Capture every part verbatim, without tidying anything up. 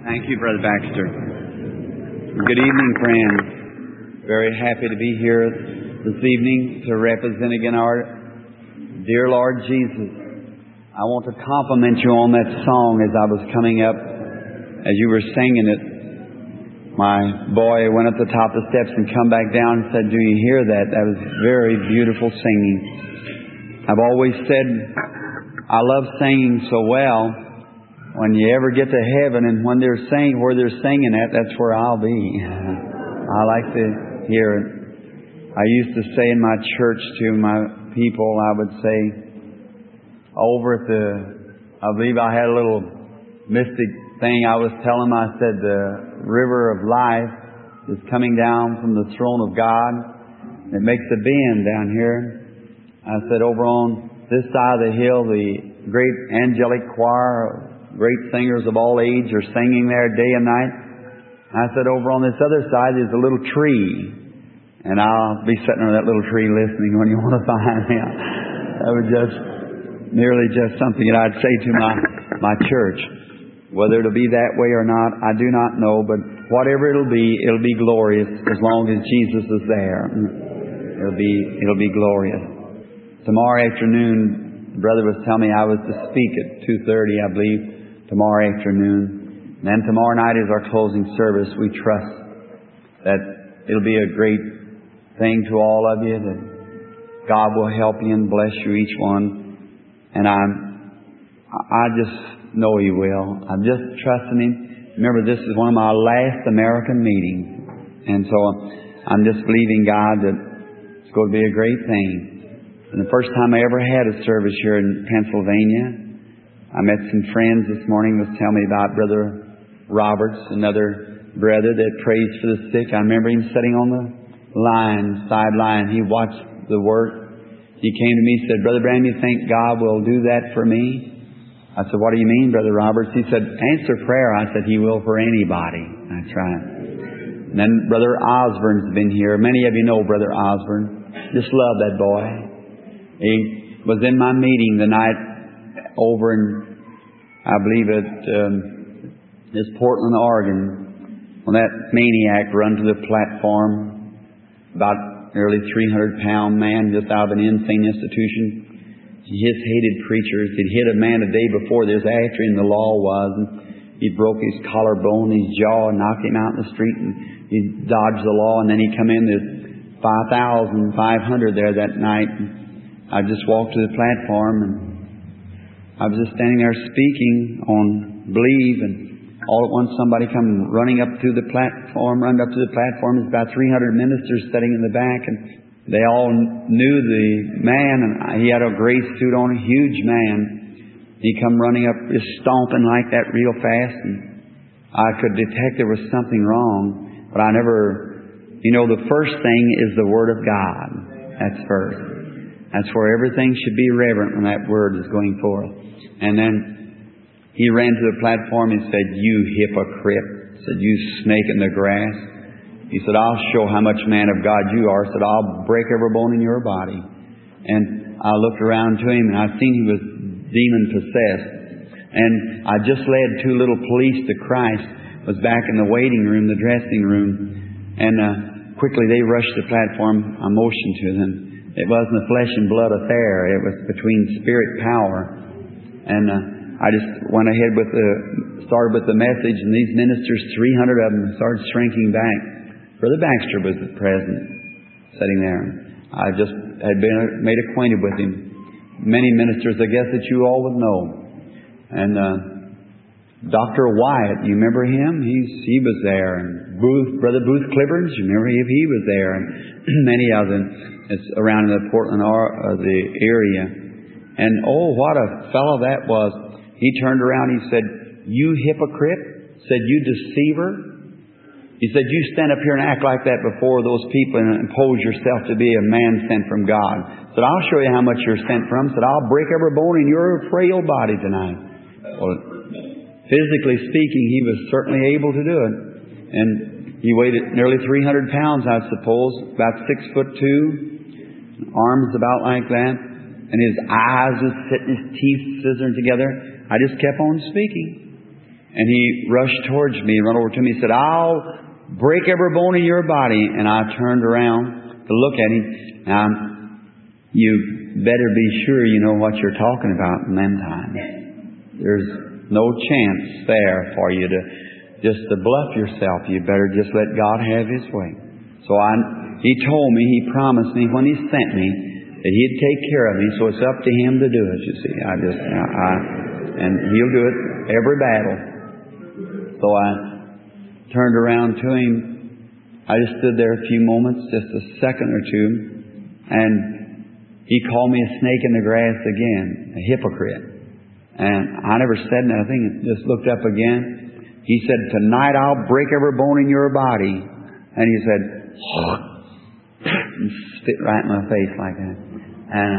Thank you, Brother Baxter. Good evening, friends. Very happy to be here this evening to represent again our dear Lord Jesus. I want to compliment you on that song as I was coming up, as you were singing it. My boy went up the top of the steps and come back down and said, "Do you hear that? That was very beautiful singing." I've always said I love singing so well. When you ever get to heaven and when they're singing, where they're singing at, that's where I'll be. I like to hear it. I used to say in my church to my people, I would say, over at the, I believe I had a little mystic thing I was telling them. I said, the river of life is coming down from the throne of God. It makes a bend down here. I said, over on this side of the hill, the great angelic choir, great singers of all age are singing there day and night. I said, over on this other side is a little tree. And I'll be sitting on that little tree listening when you want to find me. That was just merely just something that I'd say to my, my church. Whether it'll be that way or not, I do not know. But whatever it'll be, it'll be glorious as long as Jesus is there. It'll be, it'll be glorious. Tomorrow afternoon, the brother was telling me I was to speak at two thirty, I believe, tomorrow afternoon. And then tomorrow night is our closing service. We trust that it'll be a great thing to all of you, that God will help you and bless you each one. And I'm, I just know He will. I'm just trusting Him. Remember, this is one of my last American meetings. And so I'm just believing God that it's going to be a great thing. And the first time I ever had a service here in Pennsylvania, I met some friends this morning was telling me about Brother Roberts, another brother that prays for the sick. I remember him sitting on the line, sideline. He watched the work. He came to me and said, "Brother Branham, you think God will do that for me?" I said, "What do you mean, Brother Roberts?" He said, "Answer prayer." I said, "He will for anybody." That's right. And then Brother Osborne's been here. Many of you know Brother Osborne. Just love that boy. He was in my meeting the night over in, I believe at um, this Portland, Oregon, when that maniac run to the platform, about nearly three hundred pound man just out of an insane institution. He just hated preachers. He'd hit a man a day before this after him, the law was, and he broke his collarbone, his jaw, and knocked him out in the street, and he dodged the law, and then he come in, there's five thousand five hundred there that night. I just walked to the platform, and I was just standing there speaking on believe, and all at once somebody come running up to the platform, run up to the platform. There's about three hundred ministers sitting in the back, and they all knew the man, and he had a gray suit on, a huge man. He come running up, just stomping like that real fast, and I could detect there was something wrong, but I never, you know, the first thing is the Word of God. That's first. That's where everything should be reverent when that Word is going forth. And then he ran to the platform and said, "You hypocrite," said, "You snake in the grass." He said, "I'll show how much man of God you are." He said, "I'll break every bone in your body." And I looked around to him, and I seen he was demon possessed. And I just led two little police to Christ, was back in the waiting room, the dressing room. And uh, quickly they rushed the platform. I motioned to them. It wasn't a flesh and blood affair. It was between spirit power. And uh, I just went ahead with the, started with the message, and these ministers, three hundred of them, started shrinking back. Brother Baxter was present, sitting there. I just had been made acquainted with him. Many ministers, I guess, that you all would know. And uh, Doctor Wyatt, you remember him? He's, he was there. And Booth, Brother Booth Clibberns, you remember if he was there? And many of them. It's around in the Portland uh, the area. And oh, what a fellow that was. He turned around, he said, "You hypocrite," said, "You deceiver." He said, "You stand up here and act like that before those people and impose yourself to be a man sent from God." Said, "I'll show you how much you're sent from." Said, "I'll break every bone in your frail body tonight." Well, physically speaking, he was certainly able to do it. And he weighed nearly three hundred pounds, I suppose, about six foot two. Arms about like that, and his eyes was sitting, his teeth scissoring together. I just kept on speaking. And he rushed towards me, run over to me, and said, I'll break every bone in your body. And I turned around to look at him. Now, you better be sure you know what you're talking about in them times. There's no chance there for you to just to bluff yourself. You better just let God have His way. So I, he told me, he promised me when he sent me that he'd take care of me. So it's up to him to do it, you see. I just, I, I and he'll do it every battle. So I turned around to him. I just stood there a few moments, just a second or two, and he called me a snake in the grass again, a hypocrite. And I never said nothing, just looked up again. He said, tonight I'll break every bone in your body. And he said, and spit right in my face like that. And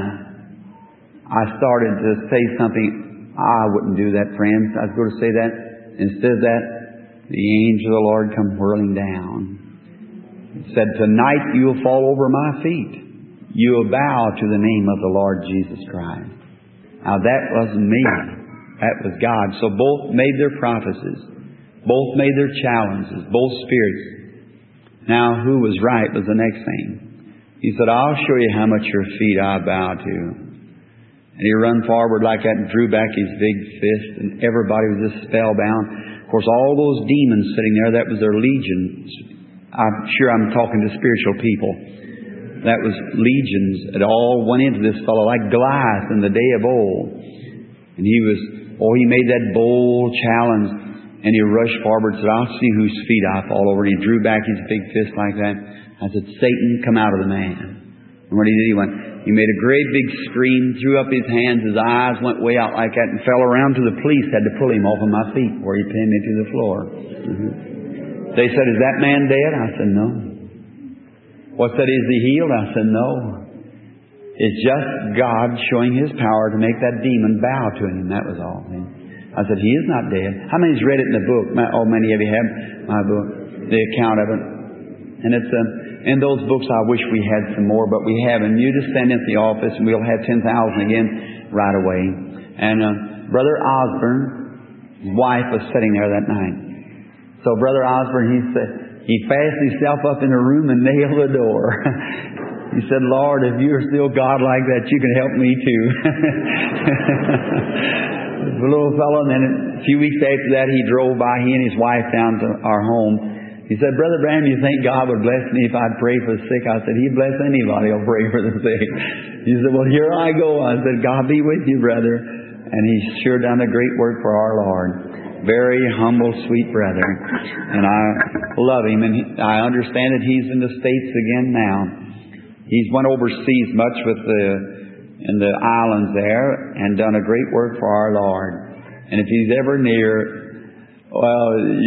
I started to say something. I wouldn't do that, friends. I was going to say that. Instead of that, the angel of the Lord come whirling down. He said, tonight you'll fall over my feet. You'll bow to the name of the Lord Jesus Christ. Now that wasn't me. That was God. So both made their prophecies. Both made their challenges. Both spirits. Now who was right was the next thing. He said, I'll show you how much your feet I bow to. And he run forward like that and drew back his big fist, and everybody was just spellbound. Of course, all those demons sitting there, that was their legions. I'm sure I'm talking to spiritual people. That was legions. It all went into this fellow like Goliath in the day of old. And he was, oh, he made that bold challenge. And he rushed forward and said, I'll see whose feet I fall over. And he drew back his big fist like that. I said, Satan, come out of the man. And what he did, he went, he made a great big scream, threw up his hands, his eyes went way out like that, and fell around to the police, had to pull him off of my feet where he pinned me to the floor. Mm-hmm. They said, is that man dead? I said, no. What said, is he healed? I said, no. It's just God showing His power to make that demon bow to Him. That was all. I said, he is not dead. How many's read it in the book? Oh, many of you have my book, the account of it. And it's uh, in those books I wish we had some more, but we haven't. You just stand in the office and we'll have ten thousand again right away. And uh, Brother Osborne, his wife was sitting there that night. So Brother Osborne, he said, he fastened himself up in a room and nailed the door. He said, Lord, if you're still God like that, you can help me too. The little fellow, and then a few weeks after that, he drove by, he and his wife down to our home. He said, Brother Branham, you think God would bless me if I'd pray for the sick? I said, He'd bless anybody who'll pray for the sick. He said, well, here I go. I said, God be with you, brother. And he's sure done a great work for our Lord. Very humble, sweet brother. And I love him. And he, I understand that he's in the States again now. He's went overseas much with the in the islands there and done a great work for our Lord. And if he's ever near, well,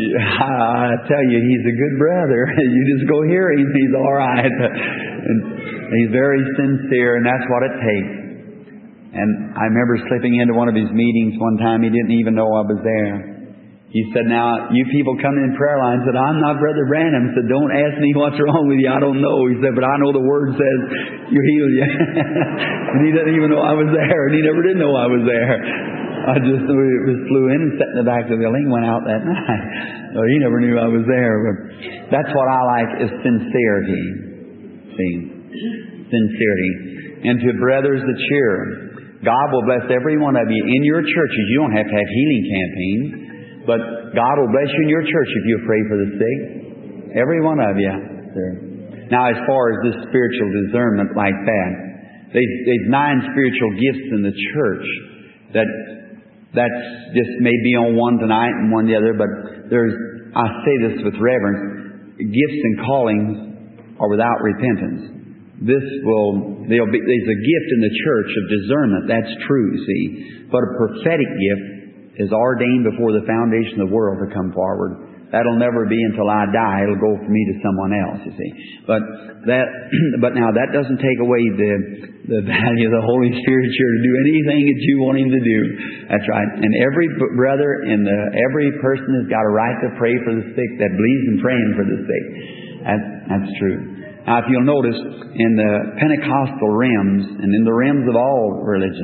I tell you, he's a good brother. You just go hear him. He's all right. And he's very sincere, and that's what it takes. And I remember slipping into one of his meetings one time. He didn't even know I was there. He said, now, you people coming in prayer line, said, I'm not Brother Branham. He said, don't ask me what's wrong with you. I don't know. He said, but I know the Word says you heal you. And he didn't even know I was there. And he never did know I was there. I just knew it was flew in and sat in the back of the building, went out that night. So he never knew I was there. But that's what I like is sincerity. See? Sincerity. And to brothers that cheer. God will bless every one of you in your churches. You don't have to have healing campaigns. But God will bless you in your church if you pray for the sick. Every one of you. Now, as far as this spiritual discernment like that, there's, there's nine spiritual gifts in the church that that's just maybe on one tonight and one the other. But there's, I say this with reverence, gifts and callings are without repentance. This will, there'll be, there's a gift in the church of discernment. That's true, see. But a prophetic gift is ordained before the foundation of the world to come forward. That'll never be until I die. It'll go from me to someone else, you see. But that, but now that doesn't take away the the value of the Holy Spirit here to do anything that you want Him to do. That's right. And every brother and the, every person has got a right to pray for the sick that believes in praying for the sick. That's, that's true. Now, if you'll notice, in the Pentecostal realms and in the realms of all religions,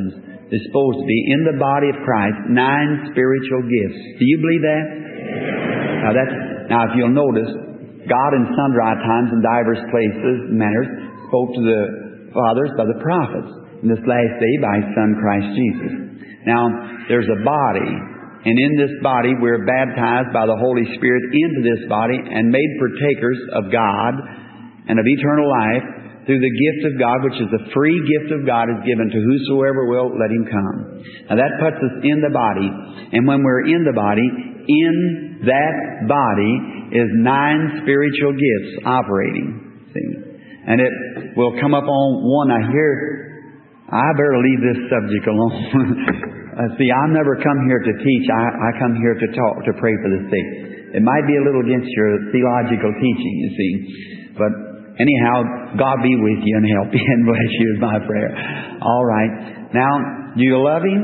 is supposed to be in the body of Christ, nine spiritual gifts. Do you believe that? Now, that's, now if you'll notice, God in sundry times and divers places and manners spoke to the fathers by the prophets. In this last day by His Son Christ Jesus. Now, there's a body, and in this body we're baptized by the Holy Spirit into this body and made partakers of God and of eternal life through the gift of God, which is the free gift of God is given to whosoever will, let him come. Now that puts us in the body, and when we're in the body, in that body is nine spiritual gifts operating. See? And it will come up on one. I hear, I better leave this subject alone. uh, see, I never come here to teach. I, I come here to talk, to pray for the sick. It might be a little against your theological teaching, you see. But anyhow, God be with you and help you and bless you is my prayer. All right. Now, do you love Him?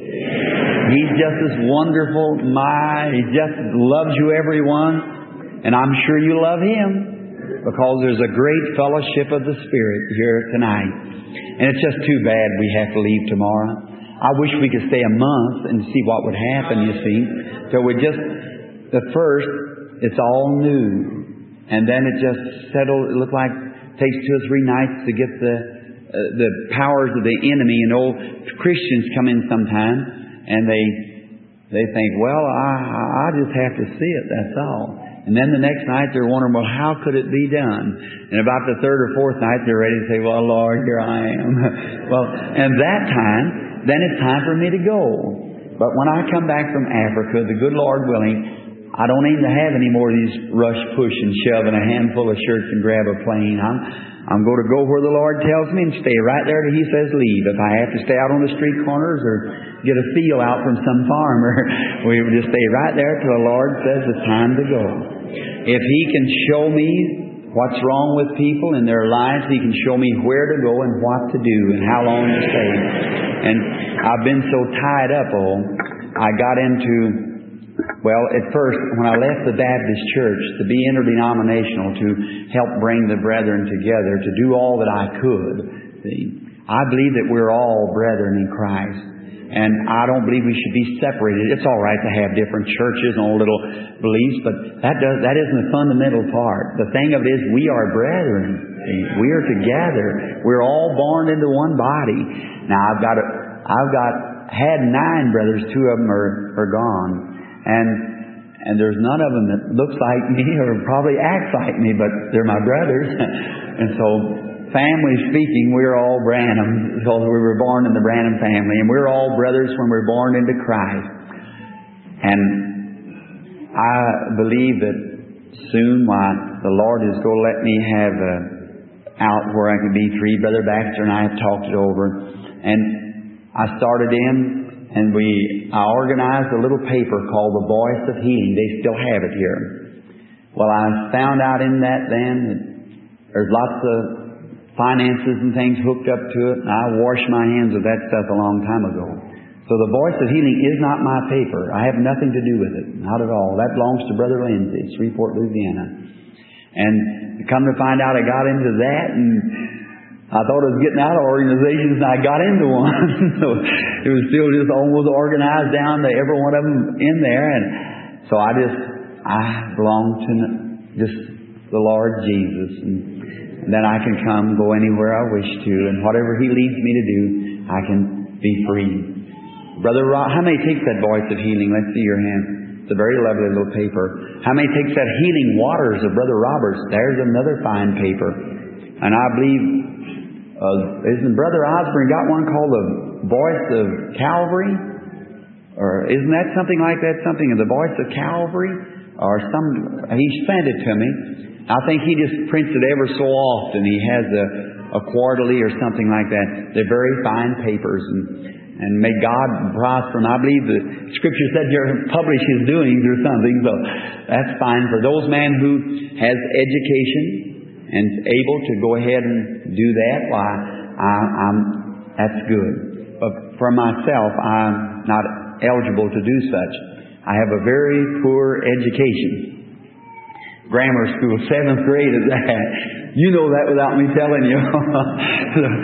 He's just as wonderful. My, He just loves you, everyone. And I'm sure you love Him. Because there's a great fellowship of the Spirit here tonight. And it's just too bad we have to leave tomorrow. I wish we could stay a month and see what would happen, you see. So we just, the first, it's all new. And then it just settled, it looked like it takes two or three nights to get the uh, the powers of the enemy. And old Christians come in sometimes and they they think, well, I, I just have to see it, that's all. And then the next night they're wondering, well, how could it be done? And about the third or fourth night they're ready to say, well, Lord, here I am. Well, and that time, then it's time for me to go. But when I come back from Africa, the good Lord willing, I don't aim to have any more of these rush, push, and shove and a handful of shirts and grab a plane. I'm, I'm going to go where the Lord tells me and stay right there till He says leave. If I have to stay out on the street corners or get a feel out from some farmer, we will just stay right there till the Lord says it's time to go. If He can show me what's wrong with people in their lives, He can show me where to go and what to do and how long to stay. And I've been so tied up, oh, I got into... Well, at first, when I left the Baptist church to be interdenominational, to help bring the brethren together, to do all that I could, see, I believe that we're all brethren in Christ. And I don't believe we should be separated. It's all right to have different churches and all little beliefs, but that does, that isn't the fundamental part. The thing of it is we are brethren. See, we are together. We're all born into one body. Now, I've got, a, I've got, had nine brothers. Two of them are, are gone. And and there's none of them that looks like me or probably acts like me, but they're my brothers. And so, family speaking, we're all Branham, because we were born in the Branham family, and we're all brothers when we're born into Christ. And I believe that soon, why, the Lord is going to let me have a, out where I can be free. Brother Baxter and I have talked it over. And I started in, and we, I organized a little paper called The Voice of Healing. They still have it here. Well, I found out in that then that there's lots of finances and things hooked up to it, and I washed my hands of that stuff a long time ago. So The Voice of Healing is not my paper. I have nothing to do with it. Not at all. That belongs to Brother Lindsay, Shreveport, Louisiana. And come to find out I got into that, and I thought I was getting out of organizations, and I got into one. So it was still just almost organized down to every one of them in there. And so I just, I belong to just the Lord Jesus. And, and then I can come, go anywhere I wish to. And whatever He leads me to do, I can be free. Brother Rob, how many takes that Voice of Healing? Let's see your hand. It's a very lovely little paper. How many takes that Healing Waters of Brother Roberts? There's another fine paper. And I believe... Uh, isn't Brother Osborne got one called The Voice of Calvary? Or isn't that something like that? Something of The Voice of Calvary? Or some, he sent it to me. I think he just prints it ever so often. He has a, a quarterly or something like that. They're very fine papers, and, and may God prosper. And I believe the Scripture said you're publish His doings or something, so that's fine. For those men who has education and able to go ahead and do that, why, I, I'm, that's good. But for myself, I'm not eligible to do such. I have a very poor education. Grammar school, seventh grade is that. You know that without me telling you.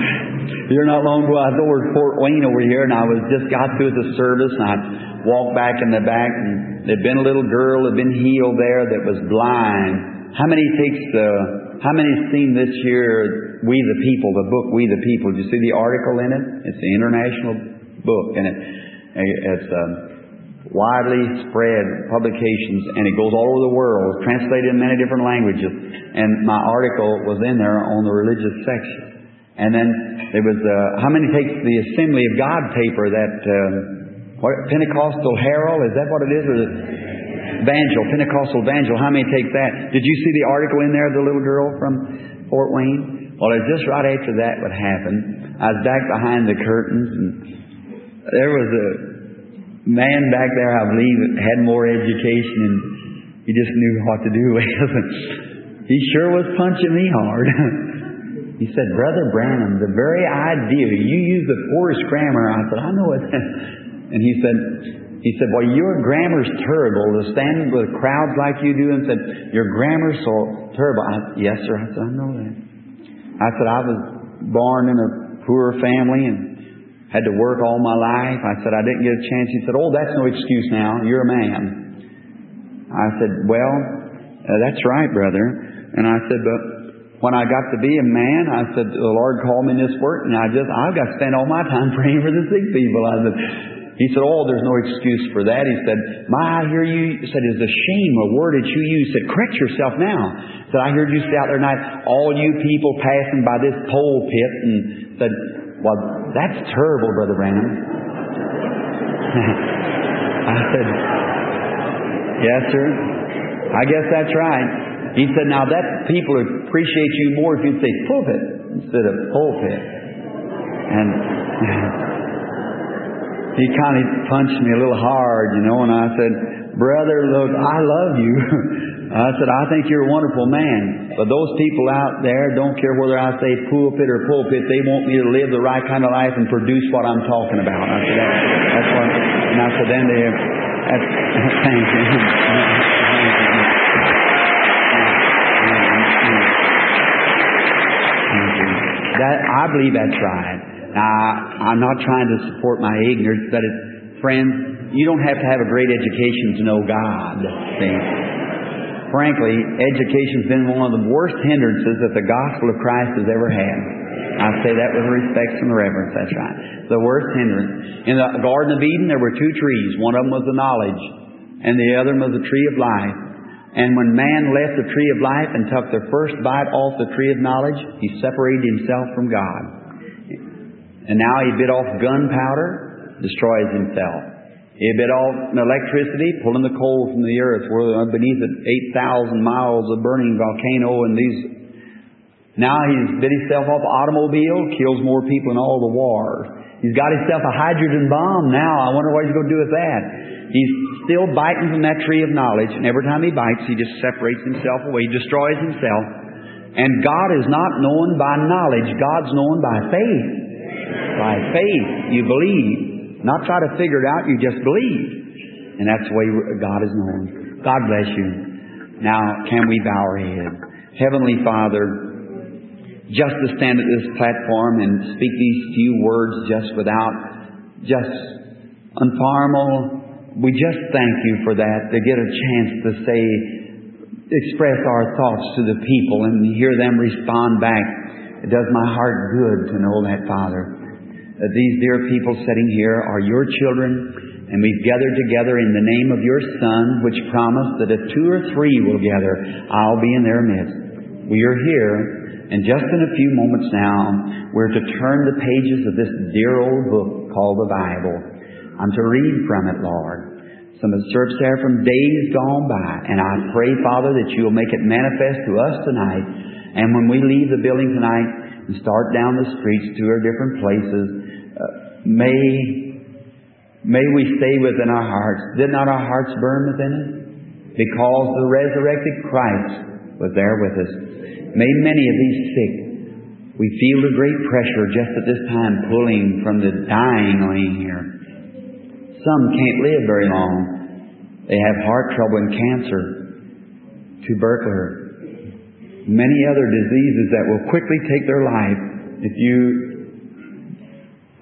Here not long ago, I was over at Fort Wayne over here, and I was just got through the service, and I walked back in the back, and there'd been a little girl that had been healed there that was blind. How many takes the, how many's seen this year We the People, the book We the People? Did you see the article in it? It's an international book, and it, it's um, widely spread publications, and it goes all over the world. It's translated in many different languages. And my article was in there on the religious section. And then there was, uh, how many takes the Assembly of God paper, that uh, what, Pentecostal Herald? Is that what it is? Or the Evangel, Pentecostal Evangel. How many take that? Did you see the article in there of the little girl from Fort Wayne? Well, it was just right after that would happen. I was back behind the curtains, and there was a man back there, I believe, that had more education, and he just knew what to do with it. He sure was punching me hard. He said, Brother Branham, the very idea, you use the poorest grammar. I said, I know it. And he said, he said, well, your grammar's terrible. To stand with crowds like you do, and said, your grammar's so terrible. I, yes, sir. I said, I know that. I said, I was born in a poor family and had to work all my life. I said, I didn't get a chance. He said, oh, that's no excuse now. You're a man. I said, well, uh, that's right, brother. And I said, but when I got to be a man, I said, the Lord called me in this work, and I just, I've got to spend all my time praying for the sick people. I said, he said, oh, there's no excuse for that. He said, my, I hear you, he said, it's a shame, a word that you use. He said, correct yourself now. He said, I heard you say out there tonight, all you people passing by this pulpit, and said, well, that's terrible, Brother Branham. I said, yes, sir. I guess that's right. He said, now that people would appreciate you more if you'd say pulpit instead of pulpit. And he kind of punched me a little hard, you know, and I said, brother, look, I love you. I said, I think you're a wonderful man. But those people out there don't care whether I say pulpit or pulpit. They want me to live the right kind of life and produce what I'm talking about. I said, that, that's what, and I said, then they, that's, thank you. That, I believe that's right. Now, I'm not trying to support my ignorance, but it's, friends, you don't have to have a great education to know God. See? Frankly, education's been one of the worst hindrances that the gospel of Christ has ever had. I say that with respect and reverence. That's right. The worst hindrance. In the Garden of Eden, there were two trees. One of them was the knowledge, and the other was the tree of life. And when man left the tree of life and took the first bite off the tree of knowledge, he separated himself from God. And now he bit off gunpowder, destroys himself. He bit off electricity, pulling the coal from the earth, where beneath it eight thousand miles of burning volcano, and these. Now he's bit himself off an automobile, kills more people in all the wars. He's got himself a hydrogen bomb now. I wonder what he's going to do with that. He's still biting from that tree of knowledge, and every time he bites, he just separates himself away. He destroys himself. And God is not known by knowledge. God's known by faith. By faith, you believe. Not try to figure it out, you just believe. And that's the way God is known. God bless you. Now, can we bow our head? Heavenly Father, just to stand at this platform and speak these few words just without, just informal, we just thank you for that, to get a chance to say, express our thoughts to the people and hear them respond back. It does my heart good to know that, Father, that these dear people sitting here are your children, and we've gathered together in the name of your Son, which promised that if two or three will gather, I'll be in their midst. We are here, and just in a few moments now, we're to turn the pages of this dear old book called the Bible. I'm to read from it, Lord. Some of the searched there from days gone by. And I pray, Father, that you'll make it manifest to us tonight. And when we leave the building tonight and start down the streets to our different places, uh, may, may we stay within our hearts. Did not our hearts burn within us? Because the resurrected Christ was there with us. May many of these sick, we feel the great pressure just at this time pulling from the dying laying here. Some can't live very long. They have heart trouble and cancer, tuberculosis, many other diseases that will quickly take their life if you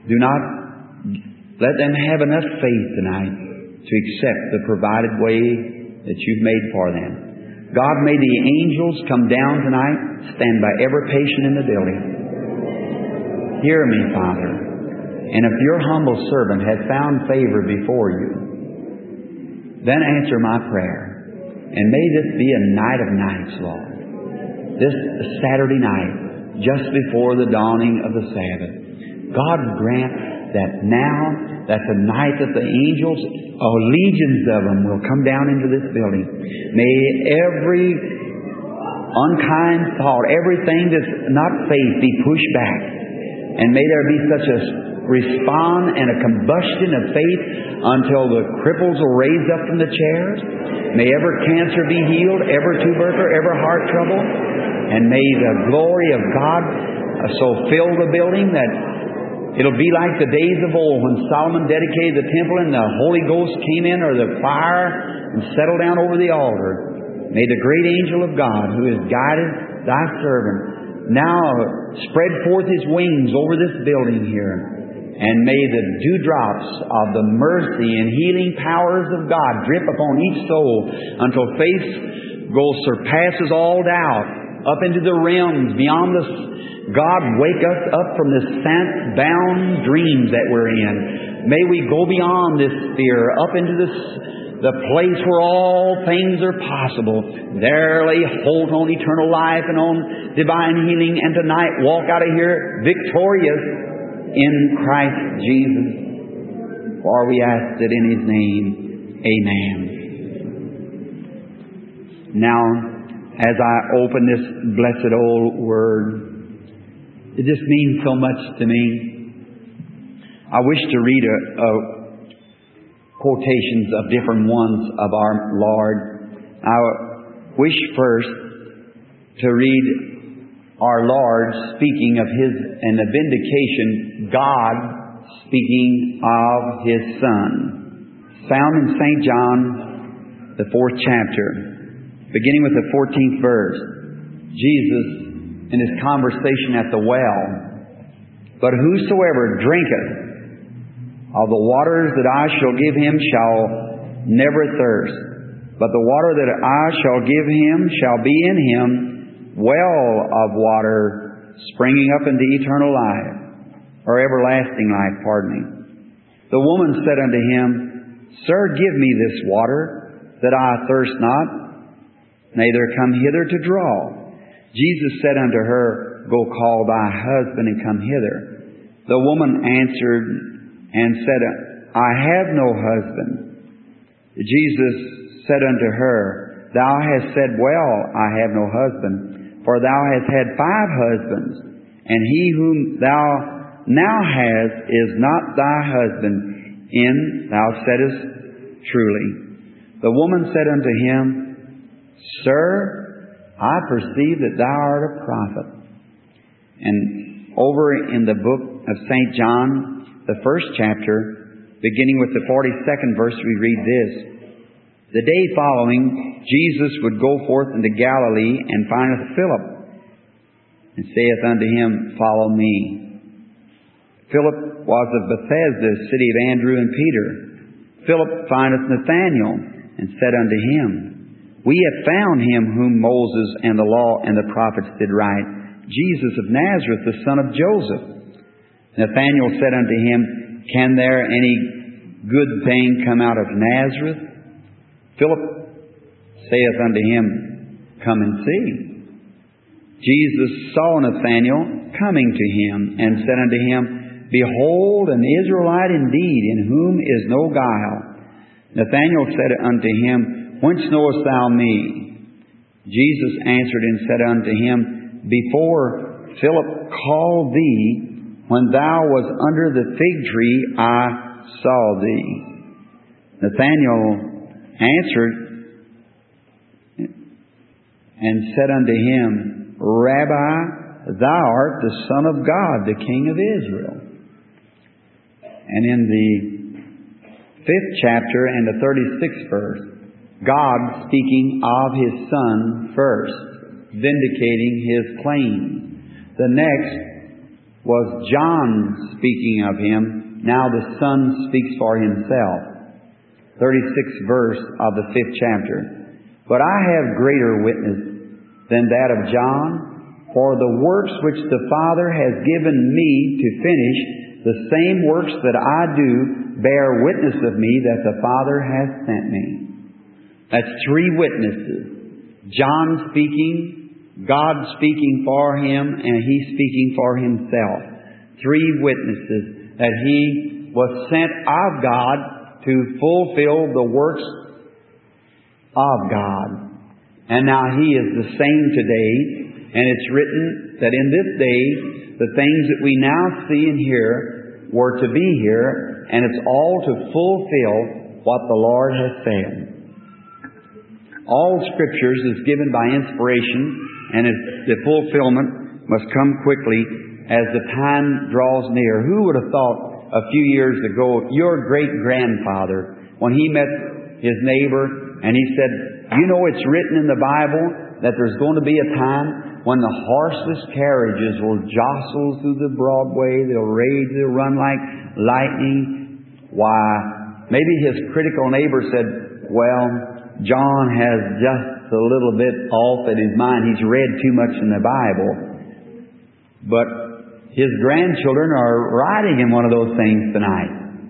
Do not let them have enough faith tonight to accept the provided way that you've made for them. God, may the angels come down tonight, stand by every patient in the building. Hear me, Father. And if your humble servant has found favor before you, then answer my prayer. And may this be a night of nights, Lord. This Saturday night, just before the dawning of the Sabbath. God grant that now, that the night that the angels, oh, legions of them, will come down into this building. May every unkind thought, everything that's not faith, be pushed back. And may there be such a respond and a combustion of faith until the cripples will raise up from the chairs. May every cancer be healed, every tubercle, every heart trouble. And may the glory of God so fill the building that it'll be like the days of old when Solomon dedicated the temple and the Holy Ghost came in, or the fire, and settled down over the altar. May the great angel of God, who has guided thy servant, now spread forth his wings over this building here. And may the dewdrops of the mercy and healing powers of God drip upon each soul until faith goes surpasses all doubt up into the realms beyond the... God, wake us up from this sense-bound dreams that we're in. May we go beyond this sphere, up into this, the place where all things are possible. There lay hold on eternal life and on divine healing, and tonight walk out of here victorious in Christ Jesus. For we ask it in His name. Amen. Now, as I open this blessed old Word, it just means so much to me. I wish to read a, a quotations of different ones of our Lord. I wish first to read our Lord speaking of His, and the vindication, God speaking of His Son. Found in Saint John, the fourth chapter, beginning with the fourteenth verse. Jesus, in His conversation at the well, but whosoever drinketh of the waters that I shall give him shall never thirst, but the water that I shall give him shall be in him well of water springing up into eternal life, or everlasting life, pardon me. The woman said unto him, Sir, give me this water, that I thirst not, neither come hither to draw. Jesus said unto her, Go call thy husband and come hither. The woman answered and said, I have no husband. Jesus said unto her, Thou hast said well, I have no husband, for thou hast had five husbands, and he whom thou now hast is not thy husband, in thou saidest truly. The woman said unto him, Sir, I perceive that thou art a prophet. And over in the book of Saint John, the first chapter, beginning with the forty-second verse, we read this. The day following, Jesus would go forth into Galilee, and findeth Philip, and saith unto him, Follow me. Philip was of Bethsaida, city of Andrew and Peter. Philip findeth Nathanael, and said unto him, We have found him whom Moses and the law and the prophets did write, Jesus of Nazareth, the son of Joseph. Nathanael said unto him, Can there any good thing come out of Nazareth? Philip saith unto him, Come and see. Jesus saw Nathanael coming to him, and said unto him, Behold, an Israelite indeed, in whom is no guile. Nathanael said unto him, Whence knowest thou me? Jesus answered and said unto him, Before Philip called thee, when thou was under the fig tree, I saw thee. Nathanael answered and said unto him, Rabbi, thou art the Son of God, the King of Israel. And in the fifth chapter and the thirty-sixth verse, God speaking of His Son first, vindicating His claim. The next, was John speaking of Him. Now the Son speaks for Himself. thirty-sixth verse of the fifth chapter. But I have greater witness than that of John, for the works which the Father has given me to finish, the same works that I do bear witness of me that the Father has sent me. That's three witnesses. John speaking, God speaking for him, and he speaking for himself. Three witnesses that he was sent of God to fulfill the works of God. And now he is the same today, and it's written that in this day the things that we now see and hear were to be here, and it's all to fulfill what the Lord has said. All Scriptures is given by inspiration, and the fulfillment must come quickly as the time draws near. Who would have thought a few years ago, your great-grandfather, when he met his neighbor, and he said, you know, it's written in the Bible that there's going to be a time when the horseless carriages will jostle through the Broadway, they'll rage, they'll run like lightning. Why, maybe his critical neighbor said, well, John has just a little bit off in his mind. He's read too much in the Bible. But his grandchildren are riding in one of those things tonight.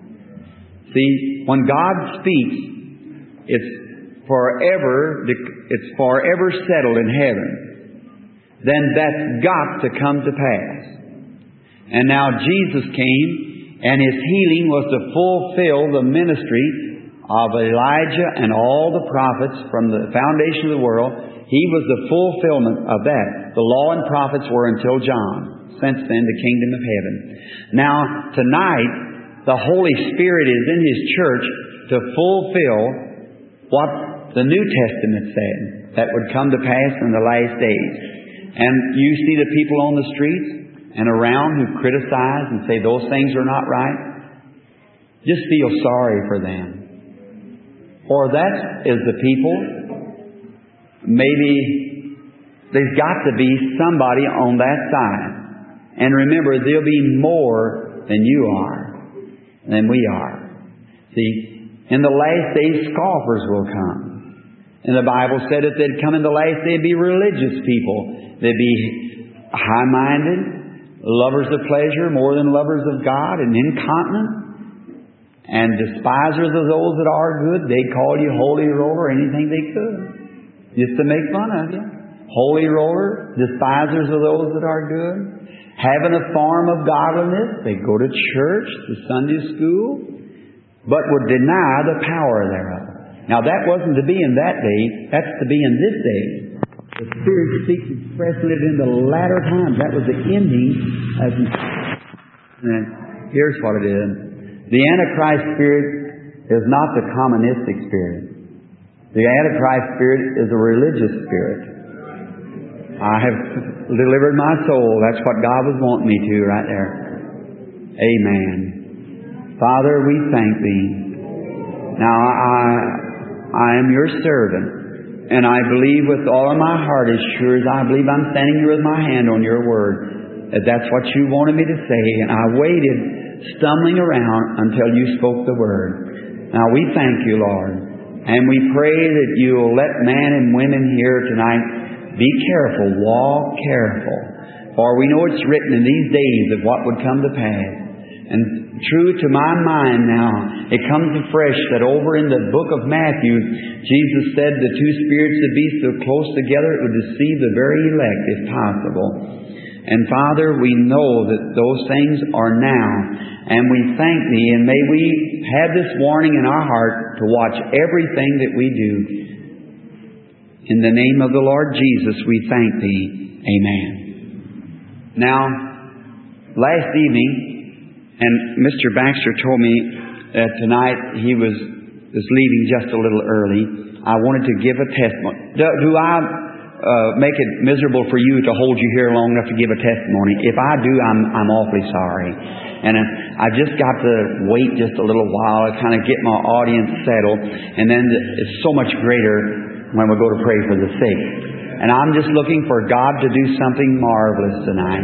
See, when God speaks, it's forever, it's forever settled in heaven. Then that's got to come to pass. And now Jesus came, and His healing was to fulfill the ministry of Elijah and all the prophets from the foundation of the world. He was the fulfillment of that. The law and prophets were until John. Since then, the kingdom of heaven. Now, tonight, the Holy Spirit is in His church to fulfill what the New Testament said that would come to pass in the last days. And you see the people on the streets and around who criticize and say those things are not right. Just feel sorry for them. For that is the people. Maybe there's got to be somebody on that side. And remember, there'll be more than you are, than we are. See, in the last days, scoffers will come. And the Bible said if they'd come in the last day, they'd be religious people. They'd be high-minded, lovers of pleasure more than lovers of God, and incontinent. And despisers of those that are good. They'd call you holy roller, anything they could, just to make fun of you. Holy roller, despisers of those that are good. Having a form of godliness, they go to church, to Sunday school, but would deny the power thereof. Now that wasn't to be in that day, that's to be in this day. The Spirit speaks expressly in the latter times. That was the ending of the... And here's what it is. The Antichrist spirit is not the communistic spirit. The Antichrist spirit is a religious spirit. I have delivered my soul. That's what God was wanting me to right there. Amen. Father, we thank Thee. Now, I, I am Your servant, and I believe with all of my heart, as sure as I believe I'm standing here with my hand on Your Word, that that's what You wanted me to say, and I waited stumbling around until You spoke the Word. Now we thank You, Lord, and we pray that You'll let man and women here tonight be careful, walk careful, for we know it's written in these days of what would come to pass. And true to my mind now, it comes afresh that over in the book of Matthew, Jesus said the two spirits would be so close together it would deceive the very elect if possible. And Father, we know that those things are now. And we thank Thee, and may we have this warning in our heart to watch everything that we do. In the name of the Lord Jesus, we thank Thee. Amen. Now, last evening, and Mister Baxter told me that tonight he was, was leaving just a little early. I wanted to give a testimony. Do, do I... Uh, make it miserable for you to hold you here long enough to give a testimony? If I do, I'm I'm awfully sorry. And uh, I've just got to wait just a little while to kind of get my audience settled. And then it's so much greater when we go to pray for the sick. And I'm just looking for God to do something marvelous tonight.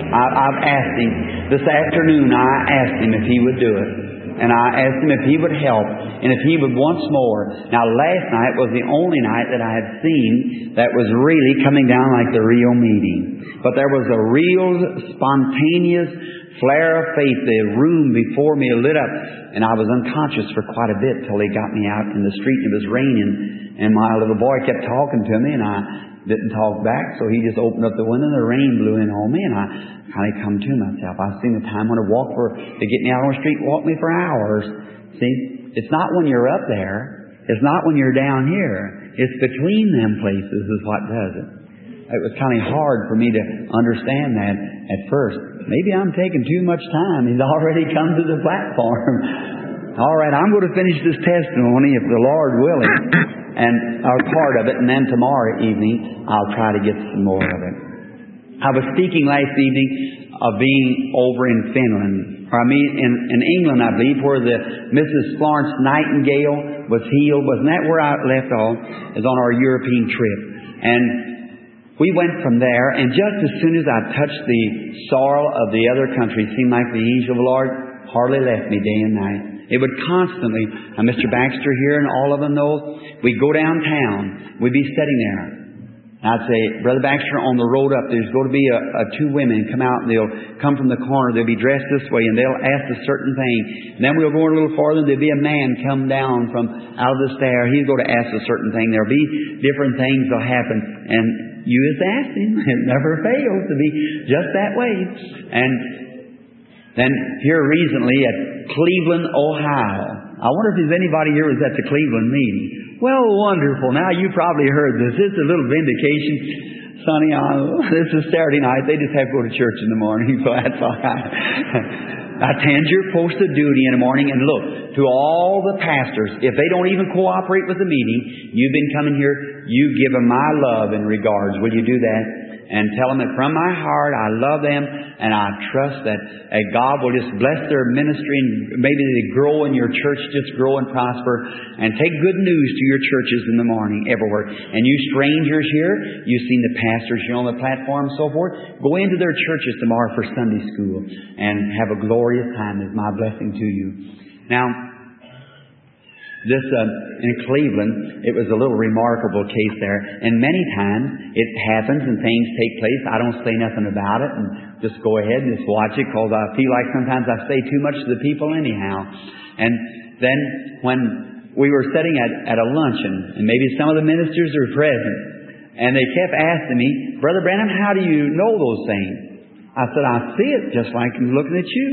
I, I've asked him. This afternoon I asked him if he would do it. And I asked him if he would help and if he would once more. Now last night was the only night that I had seen that was really coming down like the real meeting. But there was a real spontaneous flare of faith. The room before me lit up, and I was unconscious for quite a bit till they got me out in the street. It was raining, and my little boy kept talking to me, and I didn't talk back, so he just opened up the window, and the rain blew in on me, and I kind of come to myself. I've seen the time when it walked for to get me out on the street, walk me for hours. See, it's not when you're up there. It's not when you're down here. It's between them places is what does it. It was kind of hard for me to understand that at first. Maybe I'm taking too much time. He's already come to the platform. All right, I'm going to finish this testimony if the Lord willing, and or part of it, and then tomorrow evening I'll try to get some more of it. I was speaking last evening of being over in Finland, or I mean in, in England, I believe, where the Missus Florence Nightingale was healed. Wasn't that where I left off? It was on our European trip. And we went from there, and just as soon as I touched the soil of the other country, it seemed like the angel of the Lord hardly left me day and night. It would constantly, and Mister Baxter here and all of them know, we'd go downtown, we'd be sitting there. And I'd say, Brother Baxter, on the road up, there's going to be a, a two women come out, and they'll come from the corner, they'll be dressed this way, and they'll ask a certain thing. And then we'll go a little farther, and there'll be a man come down from out of the stair, he's going to ask a certain thing. There'll be different things that'll happen, and you just asked him. It never fails to be just that way. And then here recently at Cleveland, Ohio. I wonder if there's anybody here who was at the Cleveland meeting. Well, wonderful. Now you probably heard this. It's a little vindication. Sonny, uh, this is Saturday night. They just have to go to church in the morning, so that's all right. Attend your post of duty in the morning, and look, to all the pastors, if they don't even cooperate with the meeting, you've been coming here, you give them my love and regards. Will you do that? And tell them that from my heart, I love them, and I trust that uh, God will just bless their ministry, and maybe they grow in your church, just grow and prosper, and take good news to your churches in the morning, everywhere. And you strangers here, you've seen the pastors here on the platform and so forth, go into their churches tomorrow for Sunday school, and have a glorious time is my blessing to you. Now, This uh, in Cleveland, it was a little remarkable case there. And many times it happens and things take place. I don't say nothing about it and just go ahead and just watch it, because I feel like sometimes I say too much to the people anyhow. And then when we were sitting at, at a luncheon, and maybe some of the ministers were present, and they kept asking me, Brother Branham, how do you know those things? I said, I see it just like I'm looking at you.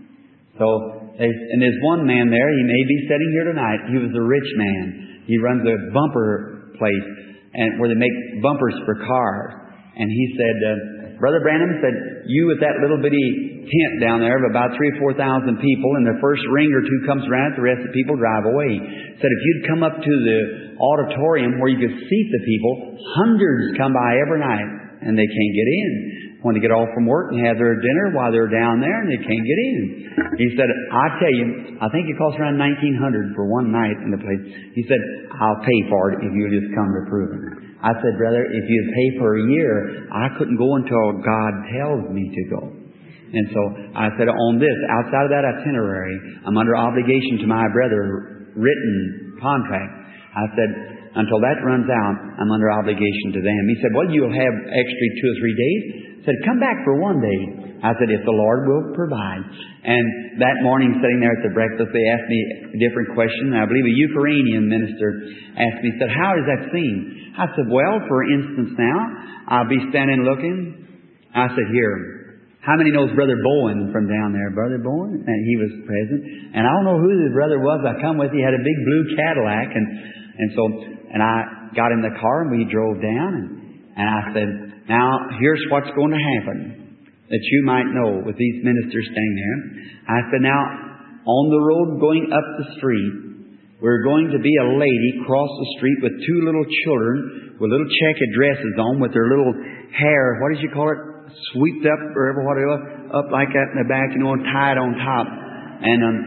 So and there's one man there, he may be sitting here tonight. He was a rich man. He runs a bumper place and where they make bumpers for cars. And he said, uh, Brother Branham said, you with that little bitty tent down there of about three or four thousand people, and the first ring or two comes around, the rest of the people drive away. Said if you'd come up to the auditorium where you could seat the people, hundreds come by every night and they can't get in. Want to get off from work and have their dinner while they're down there, and they can't get in. He said, I tell you, I think it costs around nineteen hundred dollars for one night in the place. He said, I'll pay for it if you'll just come to prove it. I said, brother, if you'd pay for a year, I couldn't go until God tells me to go. And so I said, on this, outside of that itinerary, I'm under obligation to my brother, written contract. I said, until that runs out, I'm under obligation to them. He said, well, you'll have extra two or three days. I said, come back for one day. I said, if the Lord will provide. And that morning, sitting there at the breakfast, they asked me a different question. I believe a Ukrainian minister asked me, said, how does that seem? I said, well, for instance now, I'll be standing looking. I said, here, how many knows Brother Bowen from down there? Brother Bowen? And he was present. And I don't know who the brother was I come with. He had a big blue Cadillac. And, and so, and I got in the car and we drove down. And, and I said, now, here's what's going to happen that you might know with these ministers staying there. I said, now, on the road going up the street, we're going to be a lady cross the street with two little children with little checkered dresses on with their little hair, what did you call it, swept up or whatever, up like that in the back, you know, and tied on top. And um,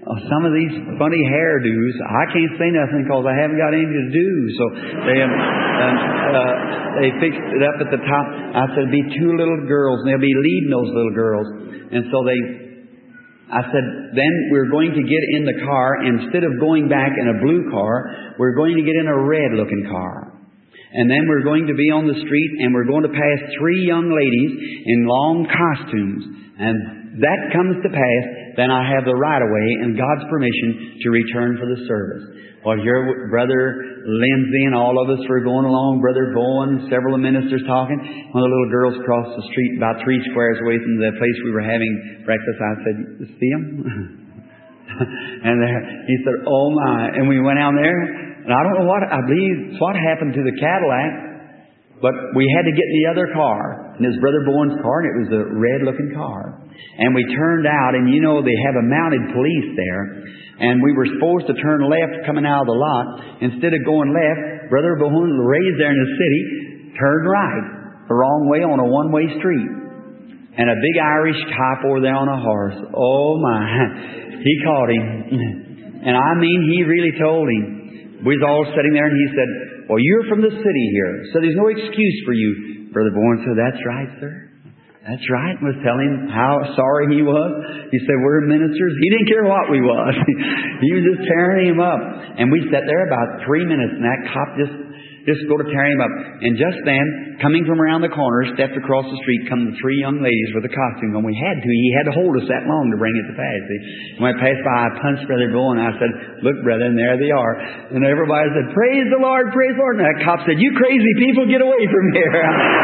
uh, some of these funny hairdos, I can't say nothing because I haven't got anything to do. So they um, uh, they fixed it up at the top. I said, it'll be two little girls, and they'll be leading those little girls. And so they, I said, then we're going to get in the car. Instead of going back in a blue car, we're going to get in a red-looking car. And then we're going to be on the street, and we're going to pass three young ladies in long costumes. And that comes to pass, then I have the right of way and God's permission to return for the service. Well, here Brother Lindsay and all of us were going along, Brother Bowen, several of the ministers talking. One of the little girls across the street, about three squares away from the place we were having breakfast, I said, "You see him?" And there, he said, "Oh my." And we went down there, and I don't know what, I believe it's what happened to the Cadillac, but we had to get in the other car. And it was Brother Bowen's car, and it was a red-looking car. And we turned out, and you know they have a mounted police there. And we were supposed to turn left coming out of the lot. Instead of going left, Brother Bowen, raised there in the city, turned right, the wrong way on a one-way street. And a big Irish cop over there on a horse. Oh my, he caught him. And I mean, he really told him. We was all sitting there, and he said, "Well, you're from the city here, so there's no excuse for you." Brother Bowen said, "That's right, sir. That's right." Was telling him how sorry he was. He said, "We're ministers." He didn't care what we was. He was just tearing him up. And we sat there about three minutes, and that cop just just go to tear him up. And just then, coming from around the corner, stepped across the street, come the three young ladies with a costume on. We had to. He had to hold us that long to bring it to pass. See? When I passed by, I punched Brother Bowen. I said, "Look, brother," and there they are. And everybody said, "Praise the Lord, praise the Lord." And that cop said, "You crazy people, get away from here."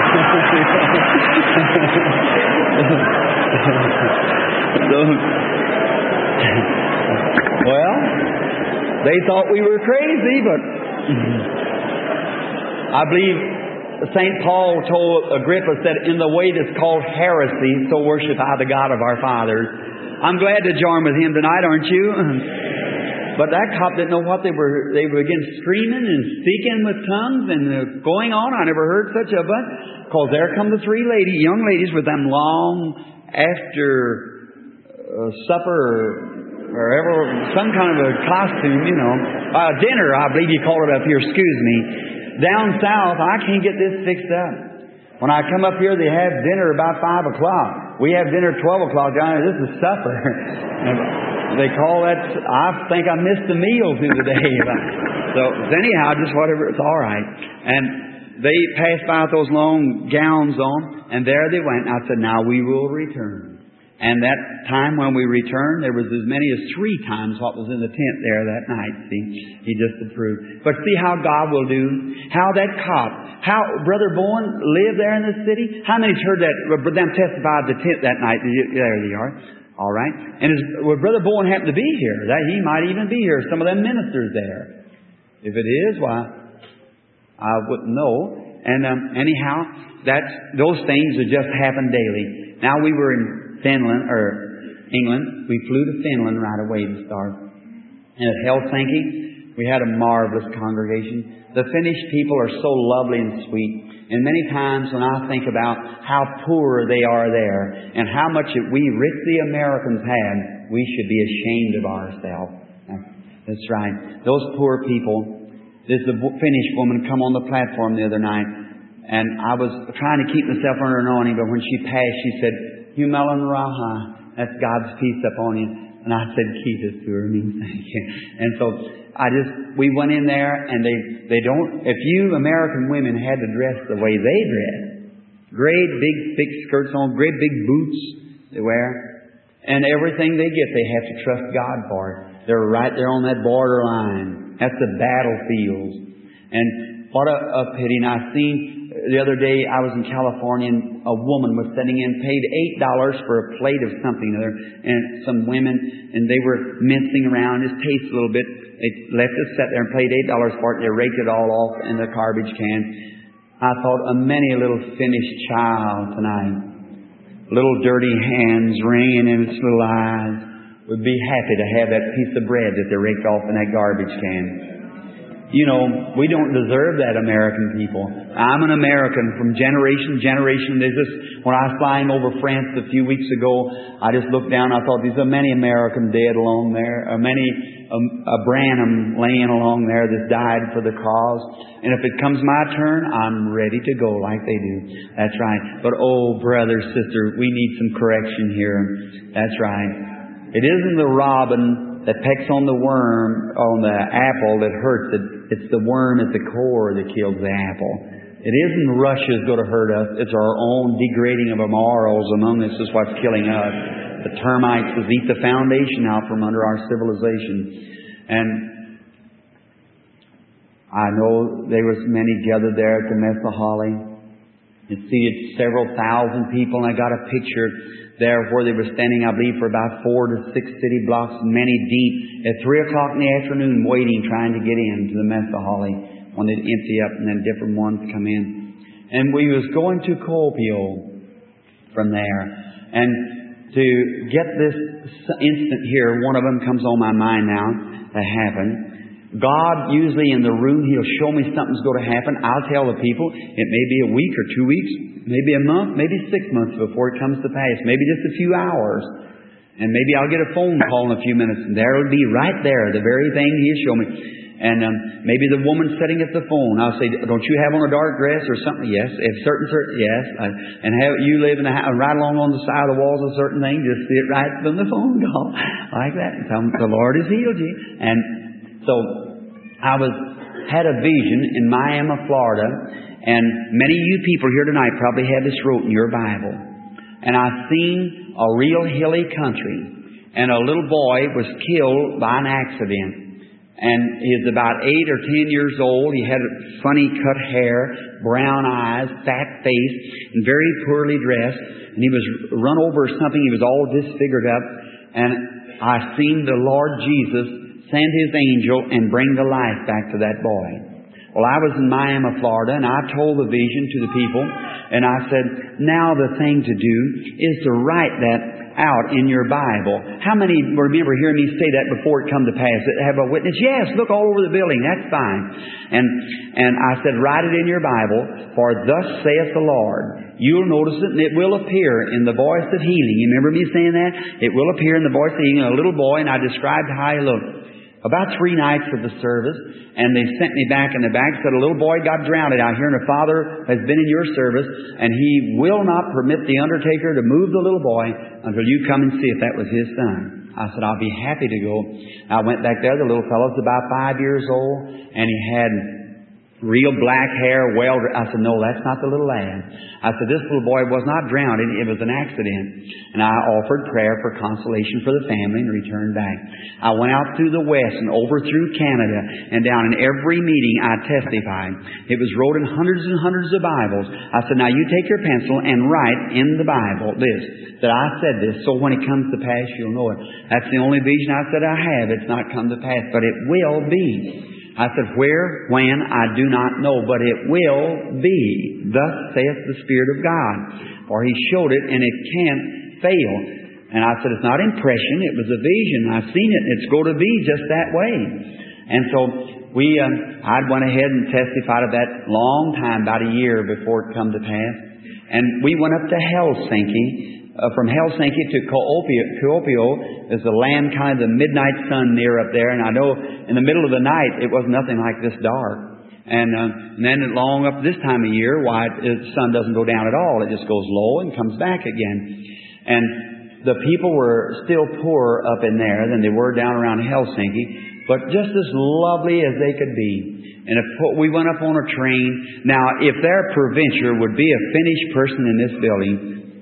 So, well, they thought we were crazy, but I believe Saint Paul told Agrippa, said, "In the way that's called heresy, so worship I the God of our fathers." I'm glad to join with him tonight, aren't you? But that cop didn't know what they were. They were again screaming and speaking with tongues and uh, going on. I never heard such a bunch. Because there come the three ladies, young ladies with them long after uh, supper or wherever, some kind of a costume, you know. Uh, dinner, I believe you call it up here, excuse me. Down south, I can't get this fixed up. When I come up here, they have dinner about five o'clock. We have dinner twelve o'clock down here. This is supper. And they call that, I think I missed a meal through the day. So anyhow, just whatever, it's all right. And they passed by with those long gowns on, and there they went. And I said, "Now we will return." And that time when we returned, there was as many as three times what was in the tent there that night. See, he just approved. But see how God will do. How that cop, how Brother Bowen lived there in the city. How many's heard that? Them testified the tent that night. There they are. All right. And his, well, Brother Bowen happened to be here. That he might even be here. Some of them ministers there. If it is, why, I wouldn't know. And um, anyhow, that's those things that just happen daily. Now we were in Finland, or England. We flew to Finland right away to start. And at Helsinki, we had a marvelous congregation. The Finnish people are so lovely and sweet. And many times when I think about how poor they are there and how much we rich the Americans have, we should be ashamed of ourselves. That's right. Those poor people. There's a Finnish woman come on the platform the other night. And I was trying to keep myself under an awning, but when she passed, she said, "Jumalan Raha," that's God's peace upon you. And I said, "Keep it to her, means thank you." And so I just, we went in there, and they, they don't, if you American women had to dress the way they dress, great big thick skirts on, great big boots they wear, and everything they get, they have to trust God for it. They're right there on that borderline. That's the battlefield. And what a, a pity. And I seen the other day, I was in California, and a woman was sitting in, paid eight dollars for a plate of something there, and some women, and they were mincing around, just tasted a little bit. They left us sit there and paid eight dollars for it, and they raked it all off in the garbage can. I thought of many a little Finnish child tonight, little dirty hands ringing in its little eyes, would be happy to have that piece of bread that they raked off in that garbage can. You know, we don't deserve that, American people. I'm an American from generation to generation. There's this, when I was flying over France a few weeks ago, I just looked down, I thought, these are many Americans dead along there, or many um, a Branham laying along there that died for the cause. And if it comes my turn, I'm ready to go like they do. That's right. But oh, brother, sister, we need some correction here. That's right. It isn't the robin that pecks on the worm, on the apple that hurts it. It's the worm at the core that kills the apple. It isn't Russia's going to hurt us. It's our own degrading of our morals among us is what's killing us. The termites has eat the foundation out from under our civilization. And I know there was many gathered there at the Mesa Holly. It seated several thousand people, and I got a picture there where they were standing, I believe, for about four to six city blocks, many deep, at three o'clock in the afternoon, waiting, trying to get into the Mesa Holly when they'd empty up and then different ones come in. And we was going to Kuopio from there. And to get this instant here, one of them comes on my mind now that happened. God, usually in the room, He'll show me something's going to happen. I'll tell the people. It may be a week or two weeks, maybe a month, maybe six months before it comes to pass. Maybe just a few hours. And maybe I'll get a phone call in a few minutes, and there it'll be right there, the very thing He'll show me. And um, maybe the woman sitting at the phone, I'll say, don't you have on a dark dress or something? Yes. If certain, certain, yes. Uh, and have you live in a house, right along on the side of the walls of certain things, just see it right from the phone call. Like that. And tell them, the Lord has healed you. And so I was had a vision in Miami, Florida, and many of you people here tonight probably have this wrote in your Bible. And I seen a real hilly country, and a little boy was killed by an accident. And he was about eight or ten years old. He had funny cut hair, brown eyes, fat face, and very poorly dressed. And he was run over or something. He was all disfigured up. And I seen the Lord Jesus send His angel and bring the life back to that boy. Well, I was in Miami, Florida, and I told the vision to the people. And I said, now the thing to do is to write that out in your Bible. How many remember hearing me say that before it come to pass? Have a witness? Yes, look all over the building. That's fine. And and I said, write it in your Bible, for thus saith the Lord. You'll notice it, and it will appear in the voice of healing. You remember me saying that? It will appear in the voice of healing. A little boy, and I described how he looked. About three nights of the service, and they sent me back in the back, said a little boy got drowned out here, and a father has been in your service, and he will not permit the undertaker to move the little boy until you come and see if that was his son. I said, I'll be happy to go. I went back there. The little fellow's about five years old, and he had real black hair, well, I said, no, that's not the little lad. I said, this little boy was not drowned. It was an accident. And I offered prayer for consolation for the family and returned back. I went out through the West and over through Canada, and down in every meeting I testified. It was wrote in hundreds and hundreds of Bibles. I said, now you take your pencil and write in the Bible this, that I said this, so when it comes to pass, you'll know it. That's the only vision I said I have. It's not come to pass, but it will be. I said, where, when, I do not know, but it will be. Thus saith the Spirit of God. For He showed it, and it can't fail. And I said, it's not impression, it was a vision. I've seen it, and it's going to be just that way. And so we, um, I went ahead and testified of that long time, about a year before it come to pass. And we went up to Helsinki. Uh, from Helsinki to Kuopio, Kuopio is the land, kind of the midnight sun near up there. And I know in the middle of the night, it was nothing like this dark. And, uh, and then long up this time of year, why it, the sun doesn't go down at all. It just goes low and comes back again. And the people were still poorer up in there than they were down around Helsinki, but just as lovely as they could be. And if we went up on a train, now if their provincial would be a Finnish person in this building,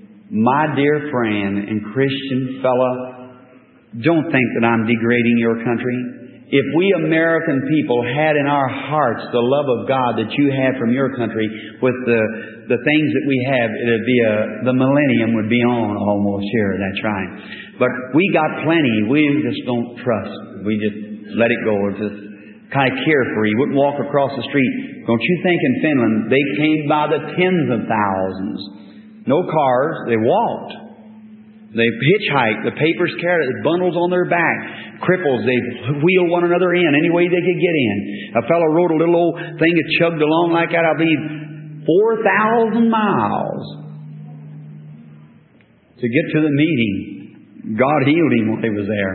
my dear friend and Christian fella, don't think that I'm degrading your country. If we American people had in our hearts the love of God that you have from your country with the the things that we have, it'd be a, the millennium would be on almost here. That's right. But we got plenty. We just don't trust. We just let it go. It's just kind of carefree. Wouldn't walk across the street. Don't you think in Finland they came by the tens of thousands? No cars. They walked. They hitchhike. The papers carry it. Bundles on their back. Cripples. They wheel one another in any way they could get in. A fellow rode a little old thing that chugged along like that, I believe, four thousand miles to get to the meeting. God healed him while he was there.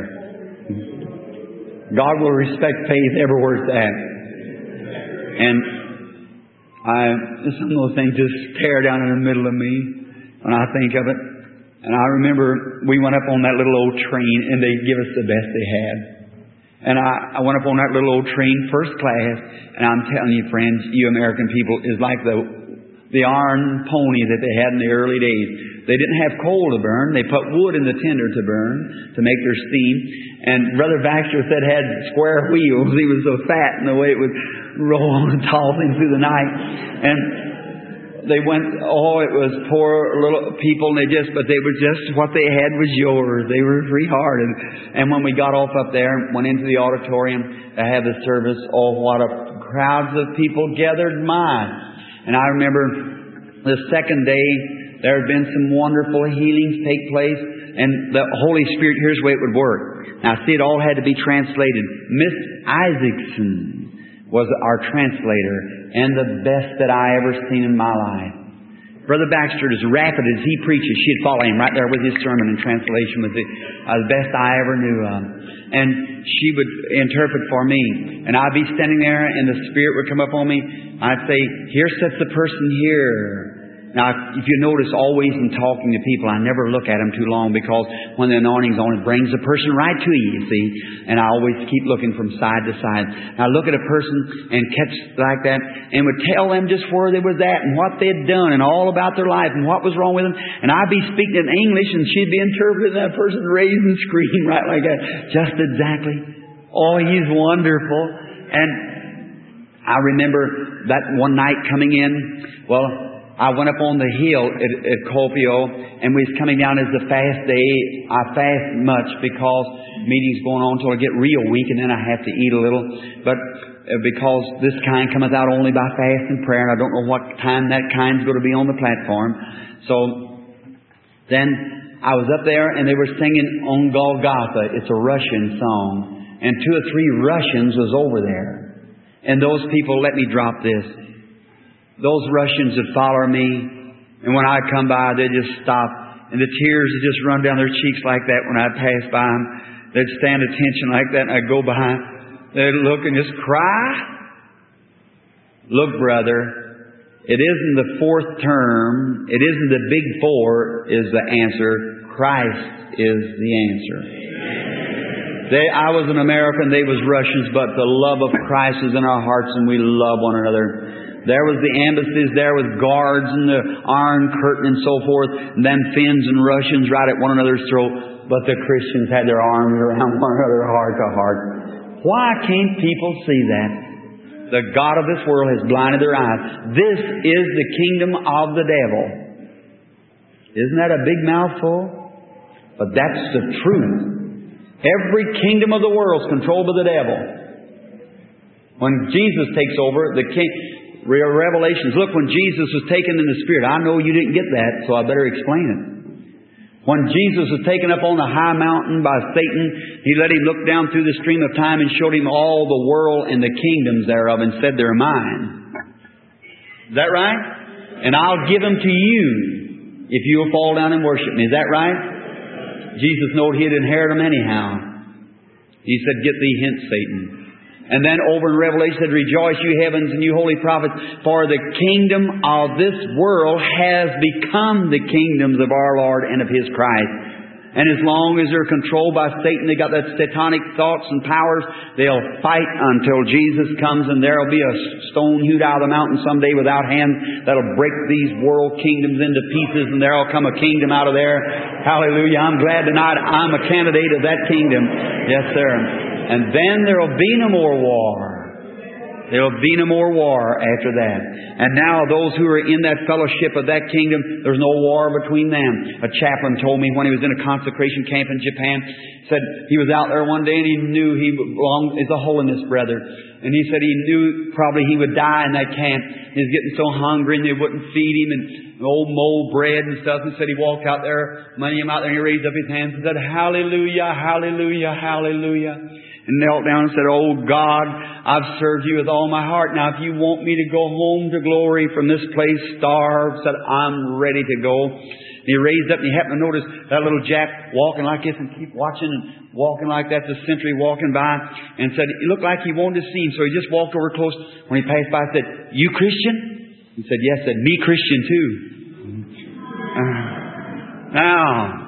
God will respect faith everywhere it's at. And I, some of those things just stare down in the middle of me when I think of it. And I remember we went up on that little old train and they give us the best they had. And I, I went up on that little old train, first class, and I'm telling you, friends, you American people, is like the the iron pony that they had in the early days. They didn't have coal to burn. They put wood in the tinder to burn to make their steam. And Brother Baxter said it had square wheels. He was so fat in the way it would roll and tossing through the night. And they went, oh, it was poor little people, and they just, but they were just, what they had was yours. They were free hearted. And when we got off up there, went into the auditorium to have the service, oh, what a crowds of people gathered, my. And I remember the second day, there had been some wonderful healings take place, and the Holy Spirit, here's the way it would work. Now, see, it all had to be translated. Miss Isaacson was our translator, and the best that I ever seen in my life. Brother Baxter, as rapid as he preaches, she'd follow him right there with his sermon and translation was the, uh, the best I ever knew of. And she would interpret for me. And I'd be standing there, and the Spirit would come up on me. I'd say, here sits the person here. Now, if you notice, always in talking to people, I never look at them too long, because when the anointing's on, it brings the person right to you, you see. And I always keep looking from side to side. And I look at a person and catch like that and would tell them just where they was at and what they'd done and all about their life and what was wrong with them. And I'd be speaking in English and she'd be interpreting that person, raise and scream right like that. Just exactly. Oh, he's wonderful. And I remember that one night coming in, well, I went up on the hill at, at Colpio, and we was coming down as the fast day. I fast much because meetings going on till I get real weak, and then I have to eat a little. But uh, because this kind cometh out only by fast and prayer, and I don't know what time that kind's going to be on the platform. So then I was up there, and they were singing on Golgotha. It's a Russian song, and two or three Russians was over there. And those people, let me drop this. Those Russians would follow me, and when I'd come by, they'd just stop, and the tears would just run down their cheeks like that when I'd pass by them. They'd stand attention like that, and I'd go by. They'd look and just cry. Look, brother, it isn't the fourth term, it isn't the big four is the answer. Christ is the answer. They, I was an American, they was Russians, but the love of Christ is in our hearts, and we love one another. There was the embassies there with guards and the iron curtain and so forth, and then Finns and Russians right at one another's throat. But the Christians had their arms around one another heart to heart. Why can't people see that? The God of this world has blinded their eyes. This is the kingdom of the devil. Isn't that a big mouthful? But that's the truth. Every kingdom of the world is controlled by the devil. When Jesus takes over, the king... Revelations. Look, when Jesus was taken in the Spirit, I know you didn't get that, so I better explain it. When Jesus was taken up on the high mountain by Satan, He let Him look down through the stream of time and showed Him all the world and the kingdoms thereof and said, they're mine. Is that right? And I'll give them to you if you'll fall down and worship me. Is that right? Jesus knew He'd inherit them anyhow. He said, get thee hence, Satan. And then over in Revelation said, rejoice, you heavens and you holy prophets, for the kingdom of this world has become the kingdoms of our Lord and of His Christ. And as long as they're controlled by Satan, they got that satanic thoughts and powers, they'll fight until Jesus comes, and there'll be a stone hewed out of the mountain someday without hands that'll break these world kingdoms into pieces, and there'll come a kingdom out of there. Hallelujah. I'm glad tonight I'm a candidate of that kingdom. Yes, sir. And then there will be no more war. There will be no more war after that. And now those who are in that fellowship of that kingdom, there's no war between them. A chaplain told me when he was in a consecration camp in Japan, said he was out there one day and he knew he belonged, is a holiness brother. And he said he knew probably he would die in that camp. He was getting so hungry and they wouldn't feed him. And old mold bread and stuff, and said he walked out there, money him out there, and he raised up his hands and said, hallelujah, hallelujah, hallelujah. And knelt down and said, oh God, I've served you with all my heart. Now if you want me to go home to glory from this place starved, said, I'm ready to go. And he raised up and he happened to notice that little Jack walking like this and keep watching and walking like that, the sentry walking by, and said, it looked like he wanted to see him. So he just walked over close. When he passed by, said, you Christian? He said, yes. Said, me Christian too. Uh, now,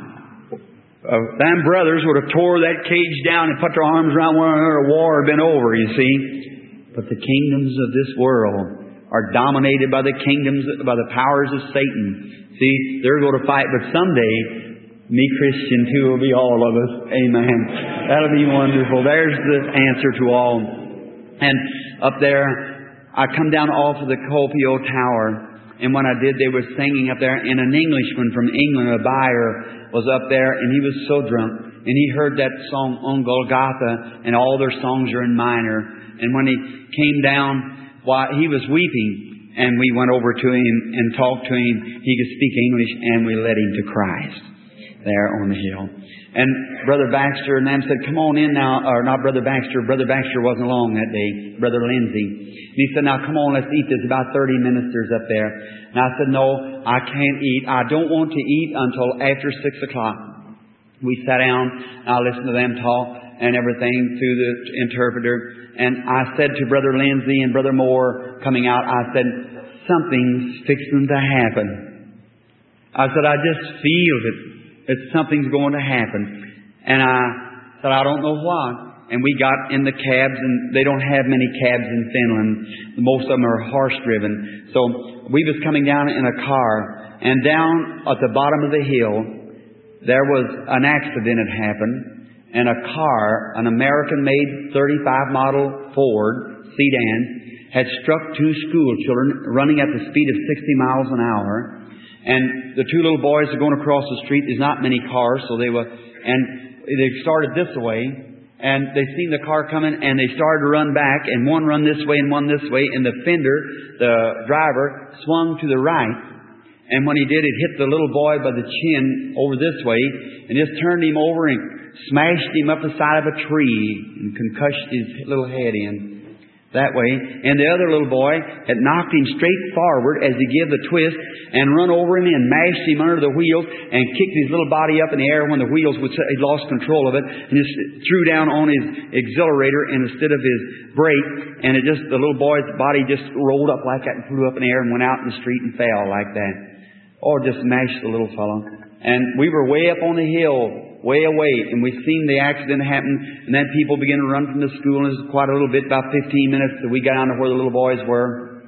Uh, them brothers would have tore that cage down and put their arms around one another. War had been over, you see. But the kingdoms of this world are dominated by the kingdoms, by the powers of Satan. See, they're going to fight. But someday, me Christian too will be all of us. Amen. That'll be wonderful. There's the answer to all. And up there, I come down off of the Colpio Tower. And when I did, they were singing up there. And an Englishman from England, a buyer, was up there. And he was so drunk. And he heard that song on Golgotha. And all their songs are in minor. And when he came down, why, he was weeping. And we went over to him and talked to him. He could speak English. And we led him to Christ there on the hill. And Brother Baxter and them said, come on in now. Or not Brother Baxter. Brother Baxter wasn't along that day. Brother Lindsay. And he said, now come on, let's eat. There's about thirty ministers up there. And I said, no, I can't eat. I don't want to eat until after six o'clock. We sat down. And I listened to them talk and everything through the interpreter. And I said to Brother Lindsay and Brother Moore coming out, I said, something's fixing to happen. I said, I just feel it. That something's going to happen. And I said, I don't know what. And we got in the cabs, and they don't have many cabs in Finland. Most of them are horse-driven. So we was coming down in a car, and down at the bottom of the hill, there was an accident had happened, and a car, an American-made thirty-five model Ford sedan, had struck two school children running at the speed of sixty miles an hour. And the two little boys are going across the street. There's not many cars, so they were, and they started this way, and they seen the car coming, and they started to run back, and one run this way and one this way, and the fender, the driver, swung to the right, and when he did, it hit the little boy by the chin over this way, and just turned him over and smashed him up the side of a tree, and concussed his little head in. That way. And the other little boy had knocked him straight forward as he gave the twist and run over him and mashed him under the wheels and kicked his little body up in the air when the wheels would, he lost control of it, and just threw down on his accelerator instead of his brake, and it just, the little boy's body just rolled up like that and flew up in the air and went out in the street and fell like that. Or just mashed the little fellow. And we were way up on the hill, way away, and we seen the accident happen, and then people began to run from the school, and it was quite a little bit, about fifteen minutes, till we got down to where the little boys were.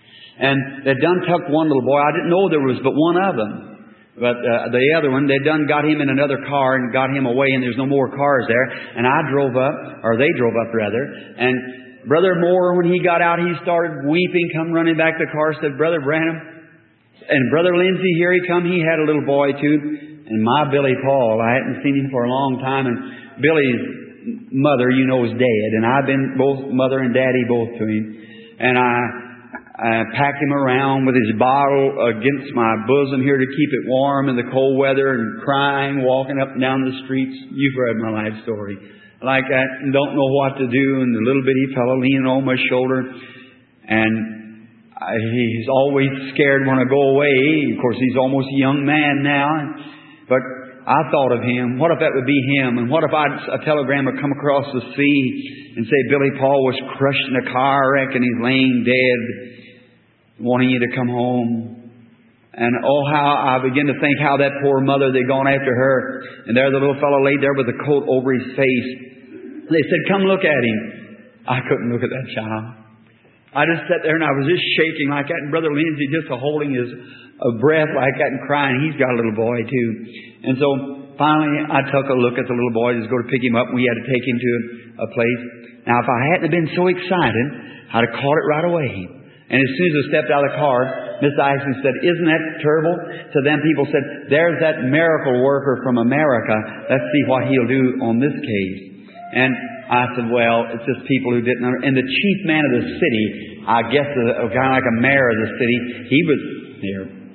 And they'd done tucked one little boy. I didn't know there was but one of them. But uh, the other one, they'd done got him in another car and got him away, and there's no more cars there. And I drove up, or they drove up rather, and Brother Moore, when he got out, he started weeping, come running back to the car, said, Brother Branham, and Brother Lindsay, here he come, he had a little boy too. And my Billy Paul, I hadn't seen him for a long time, and Billy's mother, you know, is dead, and I've been both mother and daddy both to him. And I, I packed him around with his bottle against my bosom here to keep it warm in the cold weather, and crying, walking up and down the streets. You've read my life story. Like that, and don't know what to do, and the little bitty fellow leaning on my shoulder, and I, he's always scared when I go away. Of course, he's almost a young man now. But I thought of him. What if that would be him? And what if I'd, a telegram would come across the sea and say Billy Paul was crushed in a car wreck and he's laying dead, wanting you to come home. And oh, how I begin to think how that poor mother, they'd gone after her. And there the little fellow laid there with a coat over his face. They said, come look at him. I couldn't look at that child. I just sat there and I was just shaking like that. And Brother Lindsay just holding his uh, breath like that and crying. He's got a little boy too. And so finally I took a look at the little boy. Just go to pick him up. And we had to take him to a, a place. Now if I hadn't been so excited, I'd have caught it right away. And as soon as I stepped out of the car, Miss Isom said, isn't that terrible? So then people said, there's that miracle worker from America. Let's see what he'll do on this case. And I said, well, it's just people who didn't understand. And the chief man of the city, I guess a, a guy like a mayor of the city, he was here.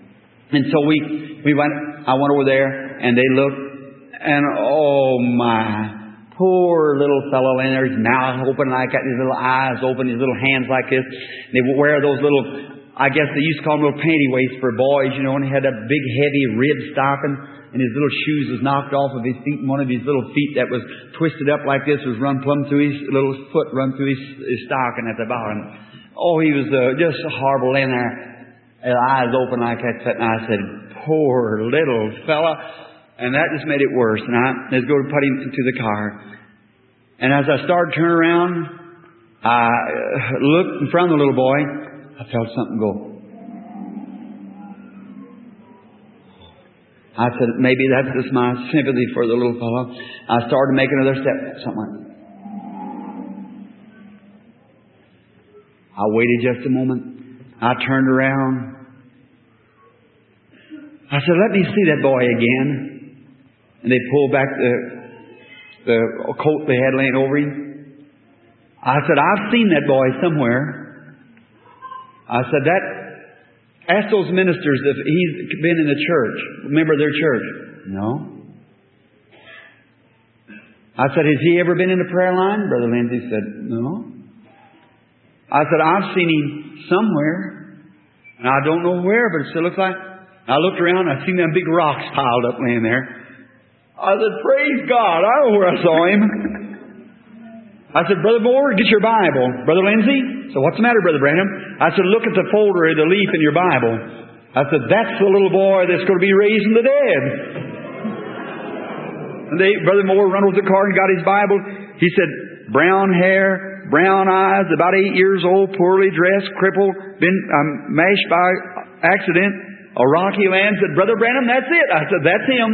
And so we, we went, I went over there and they looked and oh my, poor little fellow laying there, his mouth open like that, his little eyes open, his little hands like this. And they would wear those little, I guess they used to call them little panty waists for boys, you know, and he had that big heavy rib stocking and his little shoes was knocked off of his feet and one of his little feet that was twisted up like this was run plumb through his little foot, run through his, his stocking at the bottom. Oh, he was uh, just horrible laying there. His eyes open like that, and I said, poor little fella. And that just made it worse. And I let's go to put him into the car. And as I started to turn around, I looked in front of the little boy. I felt something go. I said, maybe that's just my sympathy for the little fellow. I started to make another step. Something like that. I waited just a moment. I turned around. I said, let me see that boy again. And they pulled back the, the coat they had laying over him. I said, I've seen that boy somewhere. I said, that, ask those ministers if he's been in the church. Remember their church? No. I said, has he ever been in the prayer line? Brother Lindsay said, no. I said, I've seen him somewhere. And I don't know where, but it still looks like. I looked around, I seen them big rocks piled up laying there. I said, praise God, I know where I saw him. I said, Brother Moore, get your Bible. Brother Lindsay? So what's the matter, Brother Branham? I said, look at the folder, the leaf in your Bible. I said, that's the little boy that's going to be raising the dead. And they, Brother Moore run over to the car and got his Bible. He said, brown hair, brown eyes, about eight years old, poorly dressed, crippled, been um, mashed by accident, a rocky land. Said, Brother Branham, that's it. I said, that's him.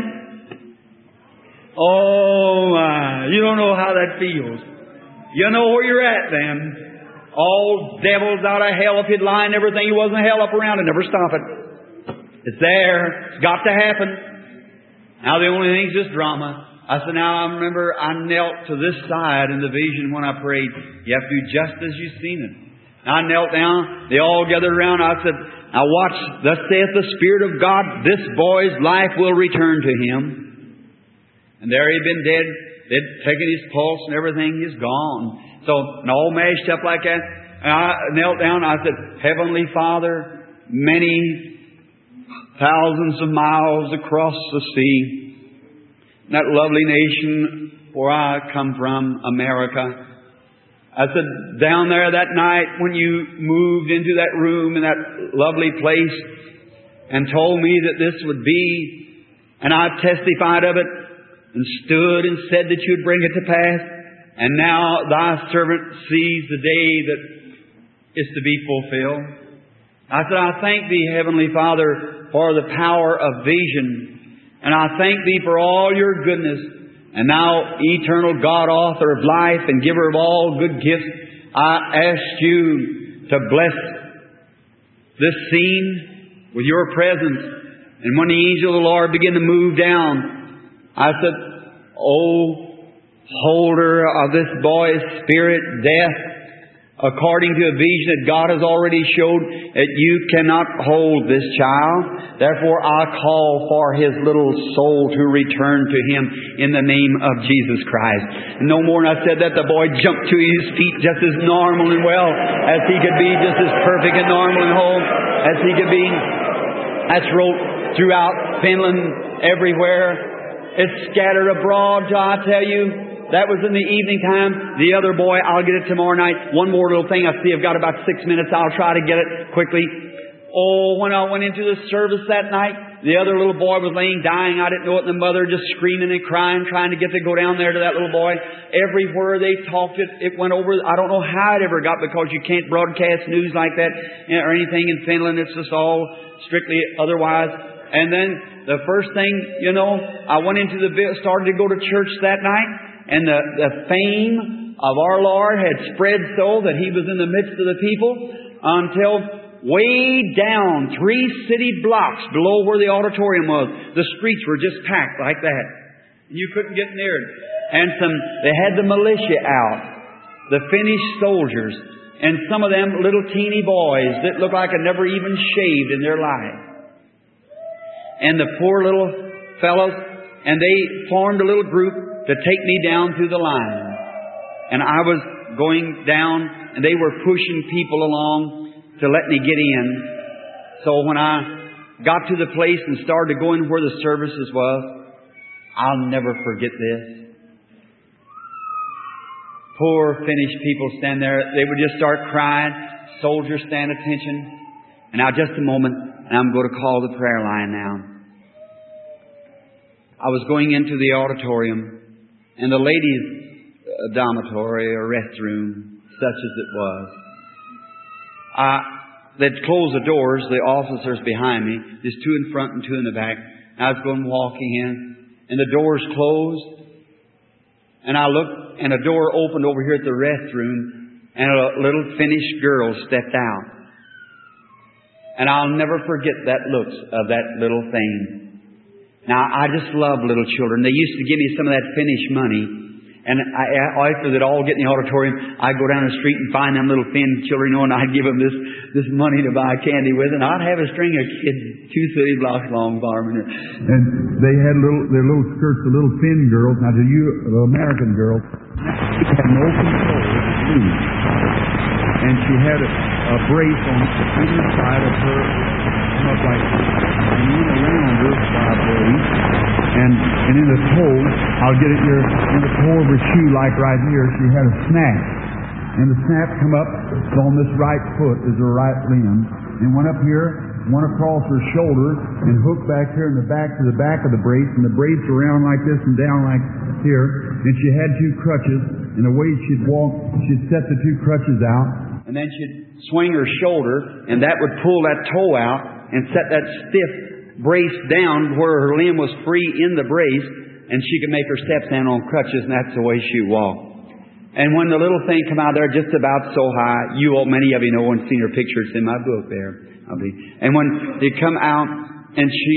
Oh my, you don't know how that feels. You know where you're at then. All devils out of hell, if he'd lie and everything, he wasn't hell up around it, never stop it. It's there. It's got to happen. Now the only thing's just drama. I said, now I remember I knelt to this side in the vision when I prayed. You have to do just as you've seen it. I knelt down. They all gathered around. I said, now watch. Thus saith the Spirit of God, this boy's life will return to him. And there he'd been dead. They'd taken his pulse and everything. He's gone. So, and all mashed up like that. And I knelt down. I said, Heavenly Father, many thousands of miles across the sea, that lovely nation where I come from, America. I said, down there that night when you moved into that room in that lovely place and told me that this would be, and I've testified of it and stood and said that you'd bring it to pass, and now thy servant sees the day that is to be fulfilled. I said, I thank thee, Heavenly Father, for the power of vision. And I thank Thee for all Your goodness. And now, eternal God, author of life and giver of all good gifts, I ask You to bless this scene with Your presence. And when the angel of the Lord began to move down, I said, O holder of this boy's spirit, death, according to a vision that God has already showed, that You cannot hold this child. Therefore, I call for his little soul to return to him in the name of Jesus Christ. And no more than I said that, the boy jumped to his feet just as normal and well as he could be, just as perfect and normal and whole as he could be. That's wrote throughout Finland, everywhere. It's scattered abroad, till I tell you. That was in the evening time. The other boy, I'll get it tomorrow night. One more little thing. I see I've got about six minutes. I'll try to get it quickly. Oh, when I went into the service that night, the other little boy was laying dying. I didn't know it. And the mother just screaming and crying, trying to get to go down there to that little boy. Everywhere they talked it, it went over. I don't know how it ever got, because you can't broadcast news like that or anything in Finland. It's just all strictly otherwise. And then the first thing, you know, I went into the, started to go to church that night. And the, the fame of our Lord had spread so that He was in the midst of the people until way down three city blocks below where the auditorium was, the streets were just packed like that. And you couldn't get near it. And some, they had the militia out, the Finnish soldiers, and some of them little teeny boys that looked like had never even shaved in their life. and the poor little fellows, and they formed a little group to take me down through the line. And I was going down, and they were pushing people along to let me get in. So when I got to the place and started going where the services was, I'll never forget this. Poor Finnish people stand there. They would just start crying. Soldiers stand attention. And now just a moment, and I'm going to call the prayer line now. I was going into the auditorium, and the ladies' dormitory or restroom, such as it was, uh, they'd close the doors, the officers behind me. There's two in front and two in the back. I was going walking in, and the doors closed. And I looked, and a door opened over here at the restroom, and a little Finnish girl stepped out. And I'll never forget that looks of that little thing. Now, I just love little children. They used to give me some of that Finnish money. And I, after they'd all get in the auditorium, I'd go down the street and find them little Finn children, you know, and I'd give them this, this money to buy candy with. And I'd have a string of kids, two city blocks long, farming. And they had little, their little skirts, the little Finn girls. Now, to you, the American girls, she had no control of the shoes. And she had a, a brace on the inner side of her, up like this. And you went around her by a brace. And, and in the toe, I'll get it here, in the toe of her shoe, like right here, she had a snap. And the snap come up on this right foot is her right limb. And went up here, went across her shoulder, and hooked back here in the back to the back of the brace. And the brace around like this and down like here. And she had two crutches. And the way she'd walk, she'd set the two crutches out. And then she'd swing her shoulder, and that would pull that toe out and set that stiff brace down where her limb was free in the brace, and she could make her steps stand on crutches, and that's the way she walked. And when the little thing come out there just about so high, you all, many of you know and seen her picture. It's in my book there. I'll be. And when they come out, and she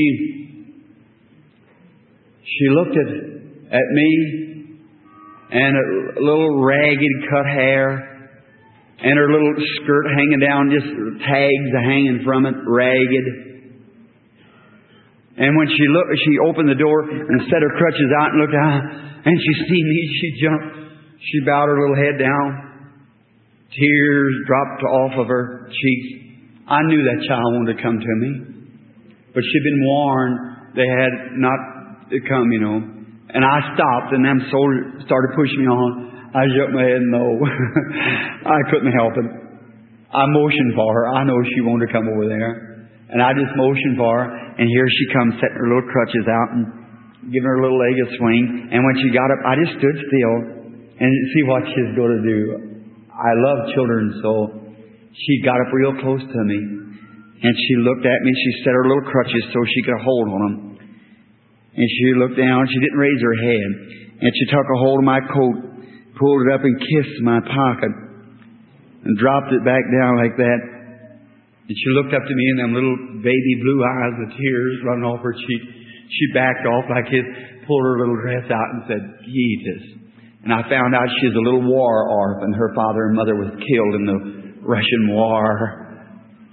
she looked at at me, and a little ragged cut hair, and her little skirt hanging down, just tags hanging from it, ragged. And when she looked, she opened the door and set her crutches out and looked out, and she seen me. She jumped. She bowed her little head down. Tears dropped off of her cheeks. I knew that child wanted to come to me, but she'd been warned they had not to come, you know. And I stopped, and them soldiers started pushing me on. I shook my head, no. I couldn't help it. I motioned for her. I know she wanted to come over there. And I just motioned for her, and here she comes, setting her little crutches out and giving her little leg a swing. And when she got up, I just stood still and see what she's going to do. I love children, so she got up real close to me, and she looked at me. She set her little crutches so she could hold on them. And she looked down. She didn't raise her head. And she took a hold of my coat, pulled it up and kissed my pocket, and dropped it back down like that. And she looked up to me, and them little baby blue eyes with tears running off her cheek. She backed off like this, pulled her little dress out and said, Jesus. And I found out she's a little war orphan. Her father and mother was killed in the Russian war.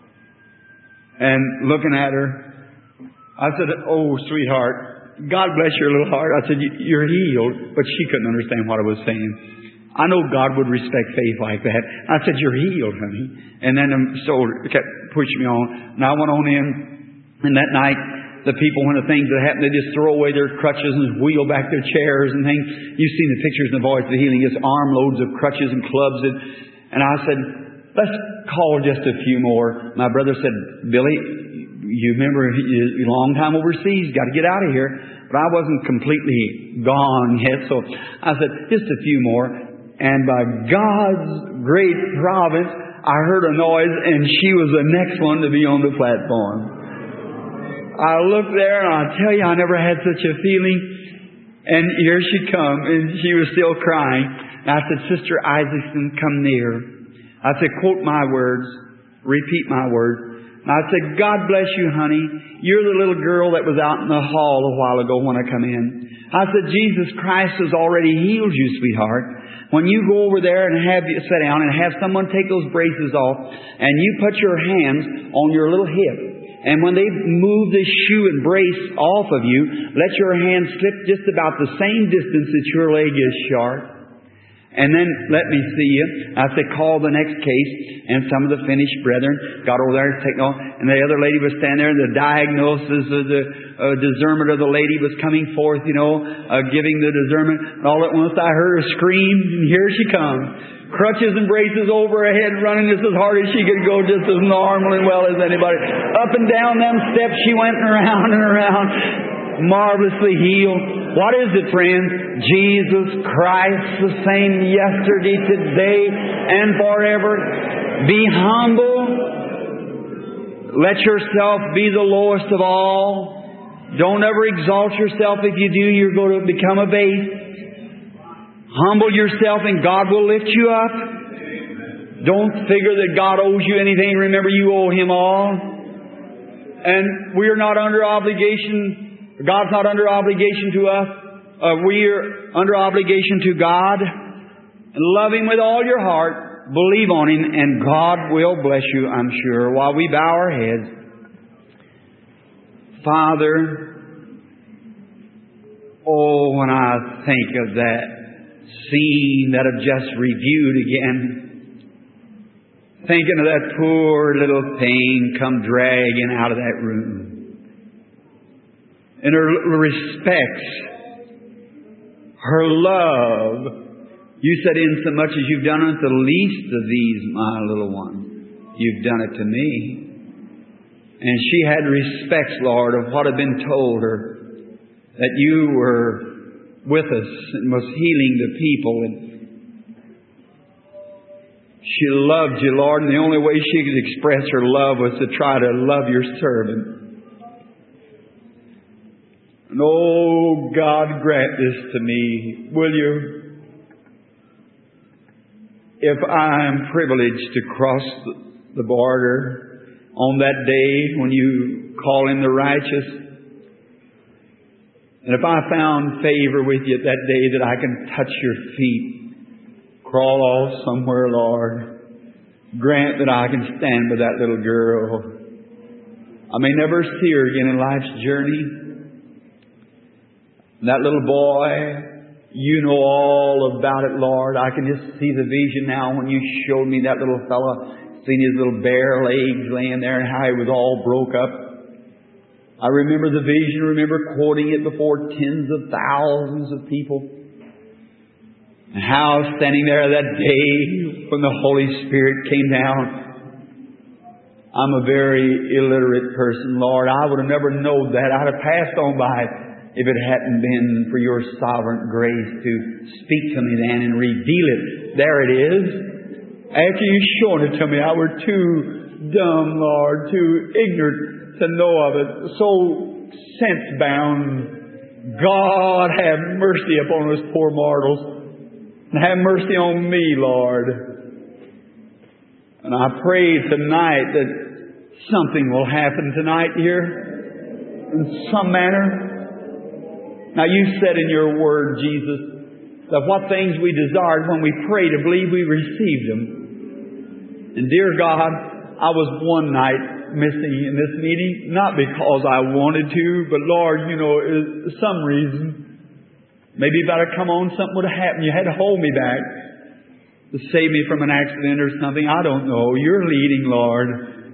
And looking at her, I said, oh, sweetheart, God bless your little heart. I said, you're healed. But she couldn't understand what I was saying. I know God would respect faith like that. I said, you're healed, honey. And then the soldier kept pushing me on. And I went on in. And that night, the people, when the things that happen, they just throw away their crutches and wheel back their chairs and things. You've seen the pictures in the Voice of Healing. Just armloads of crutches and clubs. And, and I said, let's call just a few more. My brother said, Billy, you remember a long time overseas. Got to get out of here. But I wasn't completely gone yet. So I said, just a few more. And by God's great providence, I heard a noise, and she was the next one to be on the platform. I looked there, and I tell you, I never had such a feeling. And here she come, and she was still crying. And I said, Sister Isaacson, come near. I said, quote my words, repeat my words. And I said, God bless you, honey. You're the little girl that was out in the hall a while ago when I come in. I said, Jesus Christ has already healed you, sweetheart. When you go over there and have you sit down and have someone take those braces off, and you put your hands on your little hip, And when they move this shoe and brace off of you, let your hand slip just about the same distance that your leg is sharp. And then let me see you. I said, call the next case. And some of the finished brethren got over there and taken off. And the other lady was standing there. The diagnosis of the uh, discernment of the lady was coming forth, you know, uh, giving the discernment. And all at once I heard her scream, and here she comes. Crutches and braces over her head, running just as hard as she could go, just as normal and well as anybody. Up and down them steps she went around and around, marvelously healed. What is it, friends? Jesus Christ, the same yesterday, today, and forever. Be humble. Let yourself be the lowest of all. Don't ever exalt yourself. If you do, you're going to become a base. Humble yourself and God will lift you up. Don't figure that God owes you anything. Remember, you owe Him all. And we are not under obligation. God's not under obligation to us. Uh, we are under obligation to God. And love Him with all your heart. Believe on Him, and God will bless you, I'm sure. While we bow our heads. Father, oh, when I think of that scene that I've just reviewed again, thinking of that poor little thing come dragging out of that room. And her respects, her love. You said, insomuch as you've done it to the least of these, my little one, you've done it to me. And she had respects, Lord, of what had been told her, that you were with us and was healing the people. And she loved you, Lord, and the only way she could express her love was to try to love your servant. And oh, God, grant this to me, will you? If I am privileged to cross the border on that day when you call Him the righteous, and if I found favor with you that day that I can touch your feet, crawl off somewhere, Lord, grant that I can stand with that little girl. I may never see her again in life's journey. That little boy, you know all about it, Lord. I can just see the vision now when you showed me that little fella, seeing his little bare legs laying there and how he was all broke up. I remember the vision, remember quoting it before tens of thousands of people. And how standing there that day when the Holy Spirit came down. I'm a very illiterate person, Lord. I would have never known that. I'd have passed on by it if it hadn't been for your sovereign grace to speak to me then and reveal it. There it is. After you've shown it to me, I were too dumb, Lord, too ignorant to know of it. So sense-bound. God, have mercy upon us poor mortals. And have mercy on me, Lord. And I pray tonight that something will happen tonight here in some manner. Now, you said in your word, Jesus, that what things we desired when we prayed to believe we received them. And dear God, I was one night missing in this meeting, not because I wanted to, but Lord, you know, for some reason, maybe if I'd have come on, something would have happened. You had to hold me back to save me from an accident or something. I don't know. You're leading, Lord.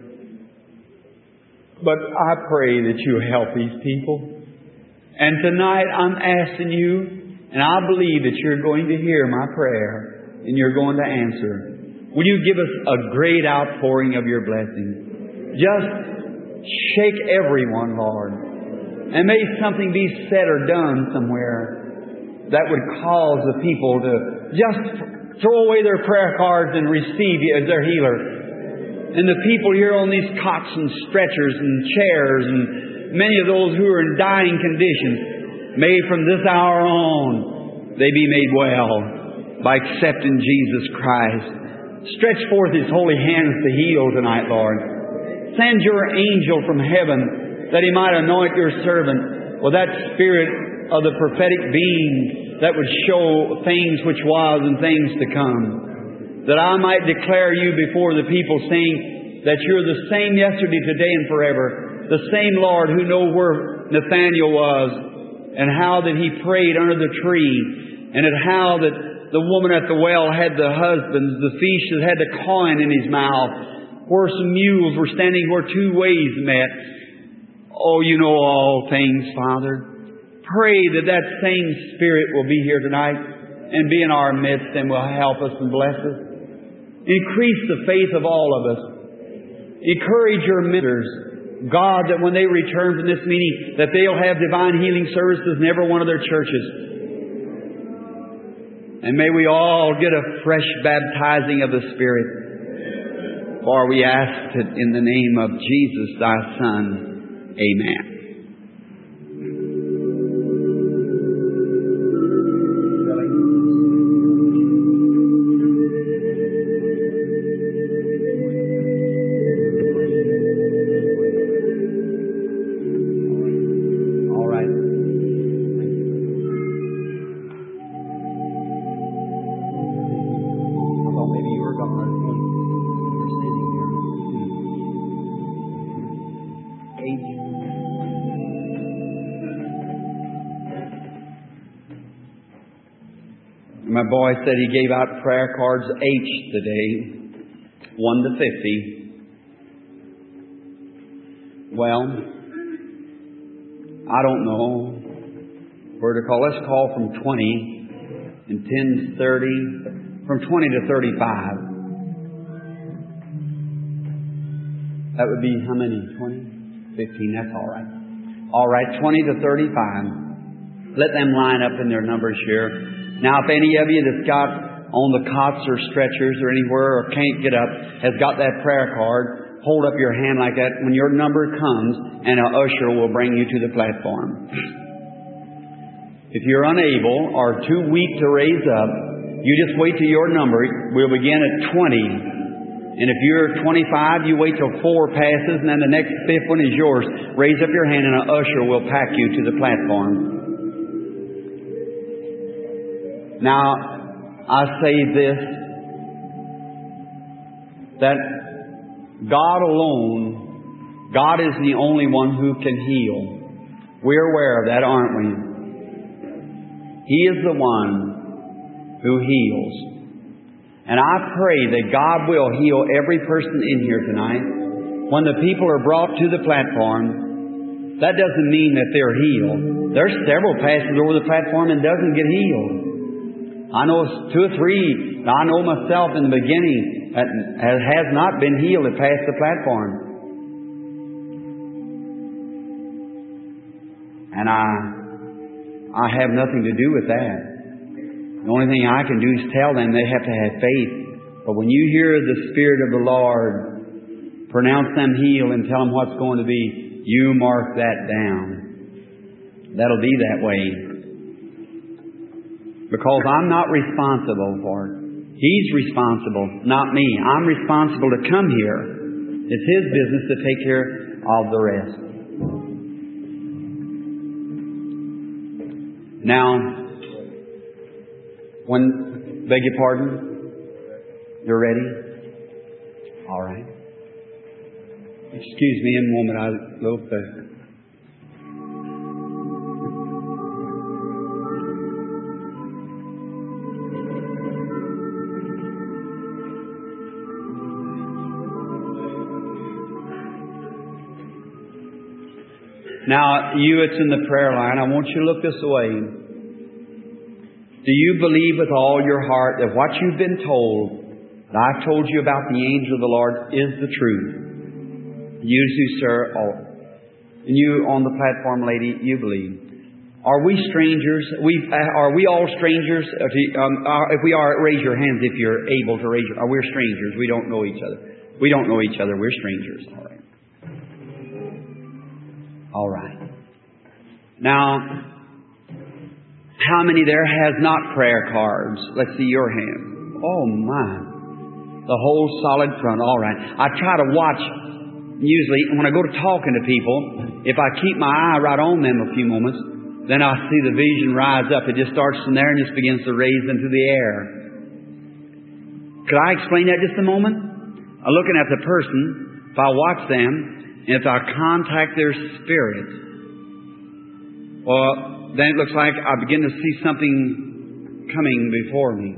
But I pray that you help these people. And tonight I'm asking you, and I believe that you're going to hear my prayer and you're going to answer. Will you give us a great outpouring of your blessing? Just shake everyone, Lord. And may something be said or done somewhere that would cause the people to just throw away their prayer cards and receive you as their healer. And the people here on these cots and stretchers and chairs and many of those who are in dying conditions, may from this hour on they be made well by accepting Jesus Christ. Stretch forth His holy hands to heal tonight, Lord. Send your angel from heaven that He might anoint your servant with that spirit of the prophetic being that would show things which was and things to come. That I might declare you before the people, saying that you're the same yesterday, today, and forever. The same Lord who knew where Nathanael was and how that he prayed under the tree, and at how that the woman at the well had the husbands, the fish that had the coin in his mouth, where some mules were standing where two ways met. Oh, you know all things, Father. Pray that that same Spirit will be here tonight and be in our midst and will help us and bless us. Increase the faith of all of us. Encourage your ministers, God, that when they return from this meeting, that they'll have divine healing services in every one of their churches. And may we all get a fresh baptizing of the Spirit. For we ask it in the name of Jesus, thy Son. Amen. My boy said he gave out prayer cards H today, one to fifty. Well, I don't know where to call. Let's call from twenty and ten to thirty, from twenty to thirty-five. That would be how many? twenty? fifteen, that's all right. All right, twenty to thirty-five. Let them line up in their numbers here. Now, if any of you that's got on the cots or stretchers or anywhere or can't get up has got that prayer card, hold up your hand like that when your number comes, and an usher will bring you to the platform. If you're unable or too weak to raise up, you just wait till your number. We'll begin at twenty. And if you're twenty-five, you wait till four passes, and then the next fifth one is yours. Raise up your hand, and an usher will pack you to the platform. Now, I say this, that God alone, God is the only one who can heal. We're aware of that, aren't we? He is the one who heals. And I pray that God will heal every person in here tonight. When the people are brought to the platform, that doesn't mean that they're healed. There's several passes over the platform and doesn't get healed. I know two or three, I know myself in the beginning, that has not been healed that passed the platform. And I, I have nothing to do with that. The only thing I can do is tell them they have to have faith. But when you hear the Spirit of the Lord pronounce them healed and tell them what's going to be, you mark that down. That'll be that way. Because I'm not responsible for it. He's responsible, not me. I'm responsible to come here. It's His business to take care of the rest. Now, when, beg your pardon? You're ready? All right. Excuse me a moment. I look the Now, you that's in the prayer line, I want you to look this way. Do you believe with all your heart that what you've been told, that I've told you about the angel of the Lord, is the truth? You too, sir. Oh. And you on the platform, lady, you believe. Are we strangers? We Are we all strangers? If, you, um, are, if we are, raise your hands if you're able to raise your... Are we strangers? We don't know each other. We don't know each other. We're strangers. All right. All right. Now, how many there has not prayer cards? Let's see your hand. Oh, my. The whole solid front. All right. I try to watch, usually, when I go to talking to people, if I keep my eye right on them a few moments, then I see the vision rise up. It just starts from there and just begins to raise into the air. Could I explain that just a moment? I'm looking at the person. If I watch them, if I contact their spirit, well, then it looks like I begin to see something coming before me.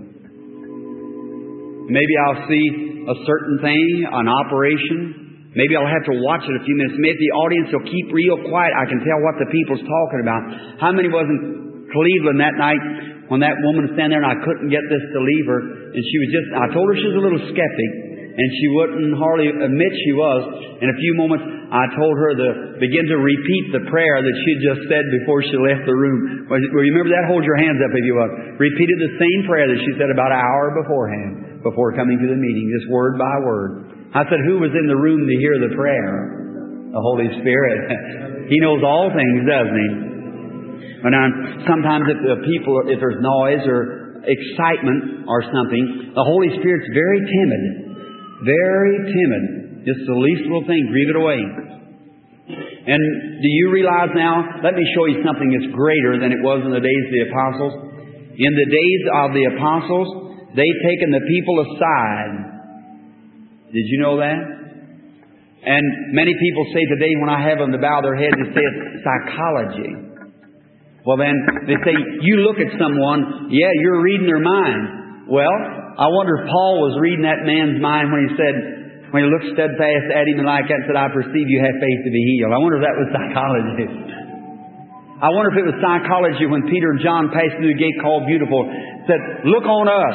Maybe I'll see a certain thing, an operation. Maybe I'll have to watch it a few minutes. Maybe the audience will keep real quiet. I can tell what the people's talking about. How many was in Cleveland that night when that woman was standing there and I couldn't get this to leave her? And she was just, I told her she was a little skeptic. And she wouldn't hardly admit she was. In a few moments, I told her to begin to repeat the prayer that she had just said before she left the room. Well, you remember that? Hold your hands up if you will. Repeated the same prayer that she said about an hour beforehand, before coming to the meeting, just word by word. I said, who was in the room to hear the prayer? The Holy Spirit. He knows all things, doesn't He? But now, sometimes if the people, if there's noise or excitement or something, the Holy Spirit's very timid. Very timid. Just the least little thing, grieve it away. And do you realize now, let me show you something that's greater than it was in the days of the apostles. In the days of the apostles, they'd taken the people aside. Did you know that? And many people say today when I have them to bow their heads, they say it's psychology. Well then, they say, you look at someone, yeah, you're reading their mind. Well, I wonder if Paul was reading that man's mind when he said, when he looked steadfast at him and like that and said, I perceive you have faith to be healed. I wonder if that was psychology. I wonder if it was psychology when Peter and John passed through the gate called Beautiful, said, look on us.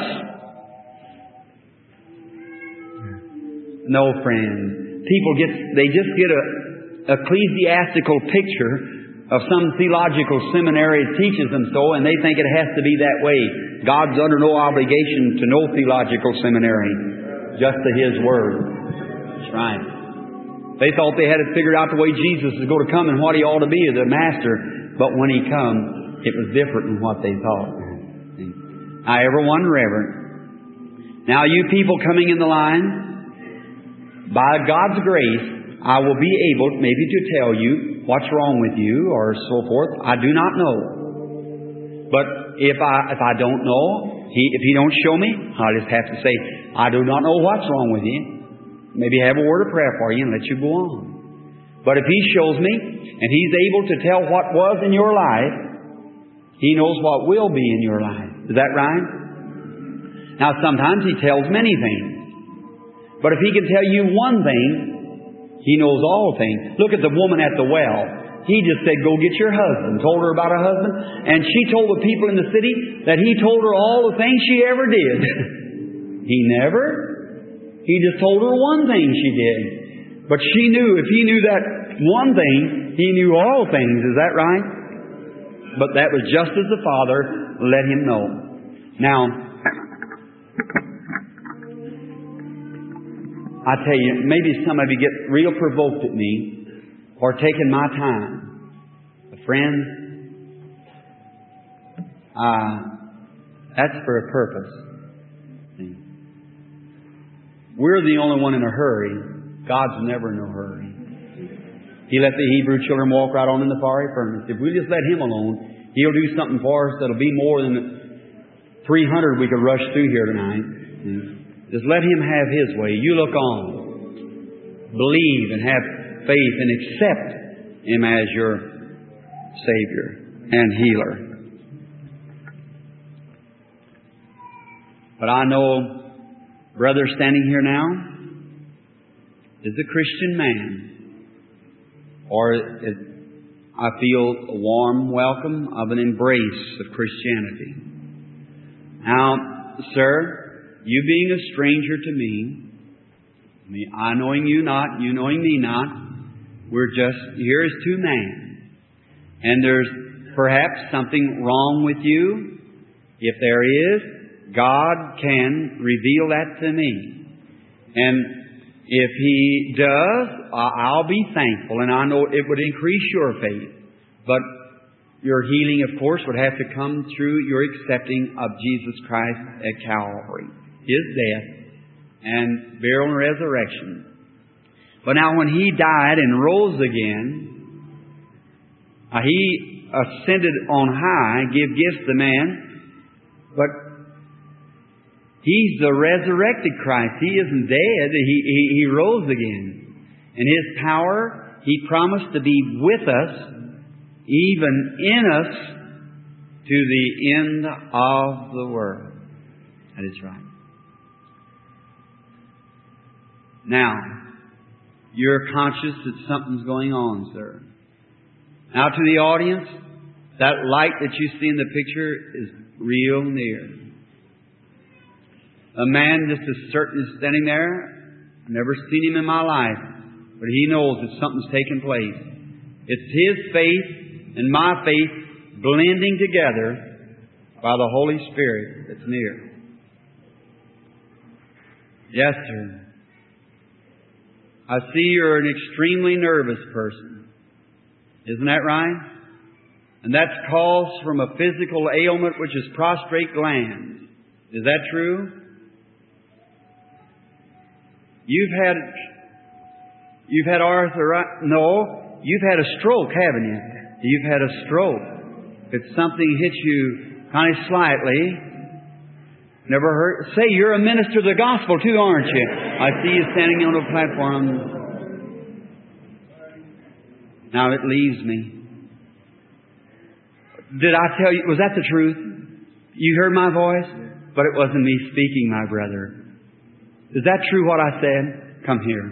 No, friend. People get, they just get a ecclesiastical picture of some theological seminary that teaches them so, and they think it has to be that way. God's under no obligation to no theological seminary, just to His Word. That's right. They thought they had it figured out the way Jesus is going to come and what He ought to be as a master, but when He come, it was different than what they thought. Now, everyone reverent. Now, you people coming in the line, by God's grace, I will be able maybe to tell you what's wrong with you or so forth. I do not know. But if I if I don't know, he, if He don't show me, I'll just have to say, I do not know what's wrong with you. Maybe have a word of prayer for you and let you go on. But if He shows me and He's able to tell what was in your life, He knows what will be in your life. Is that right? Now sometimes He tells many things. But if He can tell you one thing, He knows all things. Look at the woman at the well. He just said, go get your husband. Told her about her husband. And she told the people in the city that He told her all the things she ever did. He never. He just told her one thing she did. But she knew, if He knew that one thing, He knew all things. Is that right? But that was just as the Father let Him know. Now, I tell you, maybe some of you get real provoked at me for taking my time. But friends, uh, that's for a purpose. We're the only one in a hurry. God's never in a hurry. He let the Hebrew children walk right on in the fiery furnace. If we just let Him alone, He'll do something for us that'll be more than three hundred we could rush through here tonight. Just let Him have His way. You look on. Believe and have faith and accept Him as your Savior and Healer. But I know, brother standing here now is a Christian man. Or it, I feel a warm welcome of an embrace of Christianity. Now, sir, you being a stranger to me, me, I knowing you not, you knowing me not, we're just here as two men. And there's perhaps something wrong with you. If there is, God can reveal that to me. And if He does, I'll be thankful, and I know it would increase your faith. But your healing, of course, would have to come through your accepting of Jesus Christ at Calvary, His death and burial and resurrection. But now when He died and rose again, uh, He ascended on high, give gifts to man, but He's the resurrected Christ. He isn't dead. He, he, he rose again. And His power He promised to be with us, even in us, to the end of the world. That is right. Now, you're conscious that something's going on, sir. Now to the audience, that light that you see in the picture is real near. A man just as certain is standing there. I've never seen him in my life, but he knows that something's taking place. It's his faith and my faith blending together by the Holy Spirit that's near. Yes, sir. I see you're an extremely nervous person. Isn't that right? And that's caused from a physical ailment which is prostrate glands. Is that true? You've had you've had arthritis. No, you've had a stroke, haven't you? You've had a stroke. If something hits you kind of slightly, never heard. Say you're a minister of the gospel too, aren't you? I see you standing on a platform. Now it leaves me. Did I tell you? Was that the truth? You heard my voice, but it wasn't me speaking, my brother. Is that true what I said? Come here.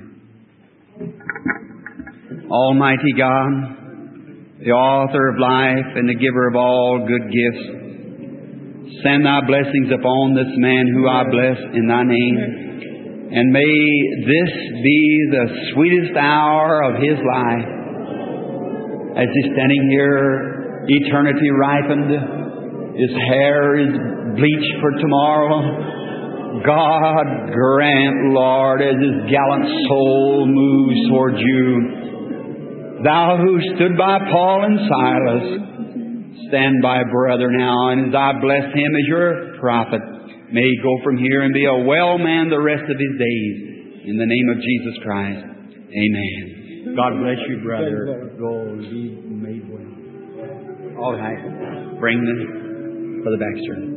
Almighty God, the author of life and the giver of all good gifts, send Thy blessings upon this man who I bless in Thy name. And may this be the sweetest hour of his life as he's standing here, eternity ripened. His hair is bleached for tomorrow. God grant, Lord, as his gallant soul moves toward you, Thou who stood by Paul and Silas, stand by brother now, and as I bless him as your prophet, may he go from here and be a well man the rest of his days. In the name of Jesus Christ. Amen. God bless you, brother. Go and be made well. All right. Bring them, Brother Baxter.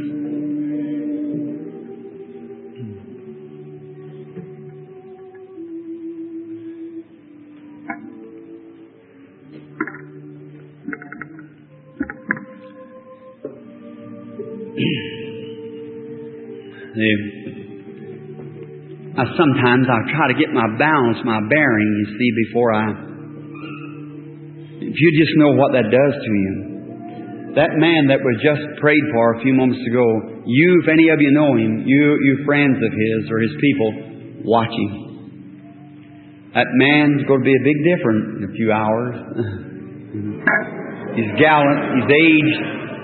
Uh, sometimes I try to get my balance, my bearing, you see, before I... If you just know what that does to you. That man that was just prayed for a few moments ago, you, if any of you know him, you, you friends of his or his people, watch him. That man's going to be a big difference in a few hours. He's gallant, he's aged.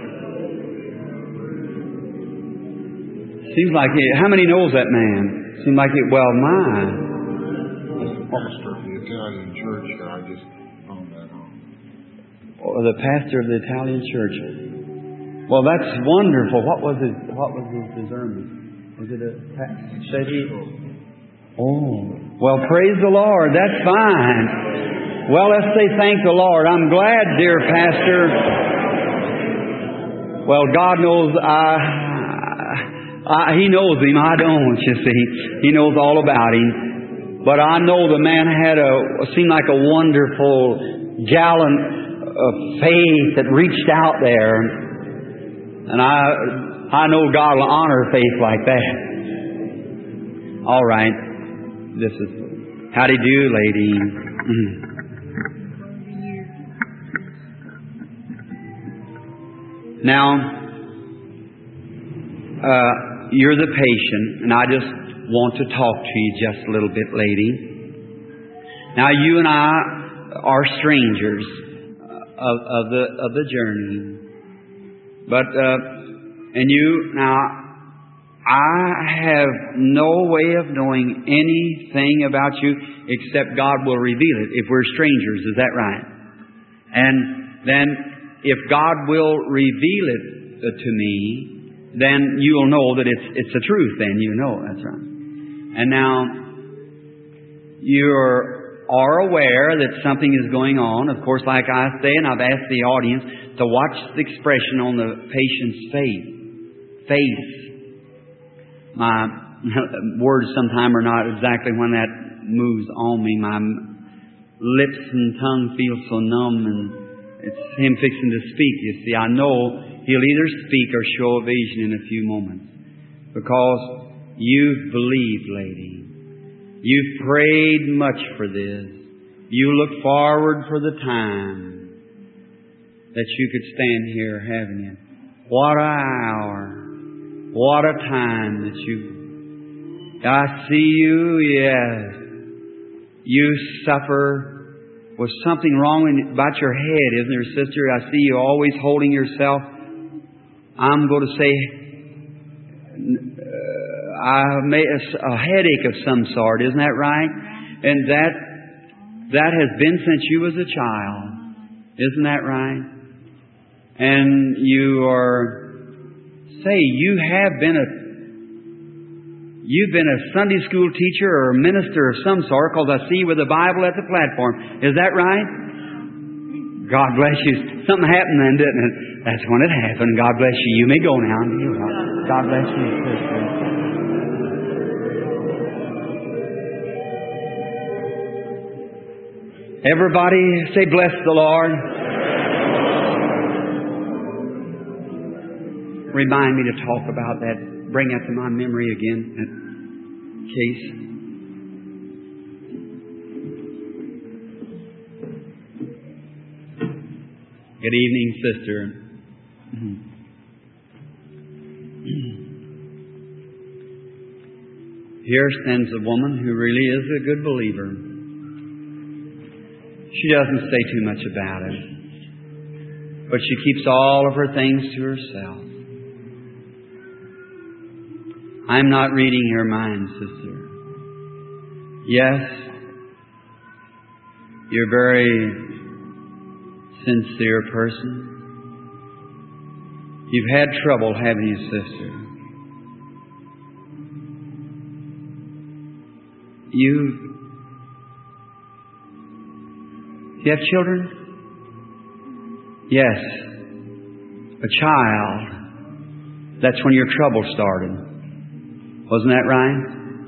Seems like it. How many knows that man? Seems like it. Well, my. Pastor of the Italian church. I just found that out. Oh, the pastor of the Italian church. Well, that's wonderful. What was his? What was his discernment? Was it a? Said he? Oh, well, praise the Lord. That's fine. Well, let's say thank the Lord. I'm glad, dear pastor. Well, God knows I. Uh, he knows him. I don't, you see. He knows all about him. But I know the man had a, seemed like a wonderful, gallant uh, faith that reached out there. And I, I know God will honor faith like that. All right. This is, howdy do, lady. Now, uh, you're the patient, and I just want to talk to you just a little bit, lady. Now, you and I are strangers of, of the of the journey, but uh, and you now, I have no way of knowing anything about you except God will reveal it. If we're strangers, is that right? And then, if God will reveal it uh, to me, then you'll know that it's it's the truth. Then you know that's right. And now you are aware that something is going on. Of course, like I say, and I've asked the audience to watch the expression on the patient's face. Face. My words sometimes are not exactly when that moves on me. My lips and tongue feel so numb, and it's Him fixing to speak. You see, I know He'll either speak or show a vision in a few moments, because you've believed, lady. You've prayed much for this. You look forward for the time that you could stand here, haven't you? What an hour. What a time that you... I see you, yes. You suffer with something wrong in, about your head, isn't there, sister? I see you always holding yourself. I'm going to say... Uh, I may, a, a headache of some sort, isn't that right? And that that has been since you was a child. Isn't that right? And you are, say, you have been a, you've been a Sunday school teacher or a minister of some sort, because I see you with a Bible at the platform. Is that right? God bless you. Something happened then, didn't it? That's when it happened. God bless you. You may go now. God bless you, sister. Everybody say, bless the Lord. Remind me to talk about that. Bring that to my memory again, that case. Good evening, sister. Here stands a woman who really is a good believer. She doesn't say too much about it, but she keeps all of her things to herself. I'm not reading your mind, sister. Yes, you're a very sincere person. You've had trouble, haven't you, sister? You've You have children? Yes. A child. That's when your trouble started. Wasn't that right?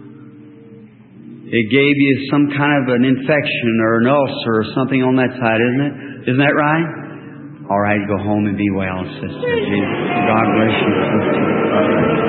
It gave you some kind of an infection or an ulcer or something on that side, isn't it? Isn't that right? All right, go home and be well, sister. Jesus. God bless you, sister.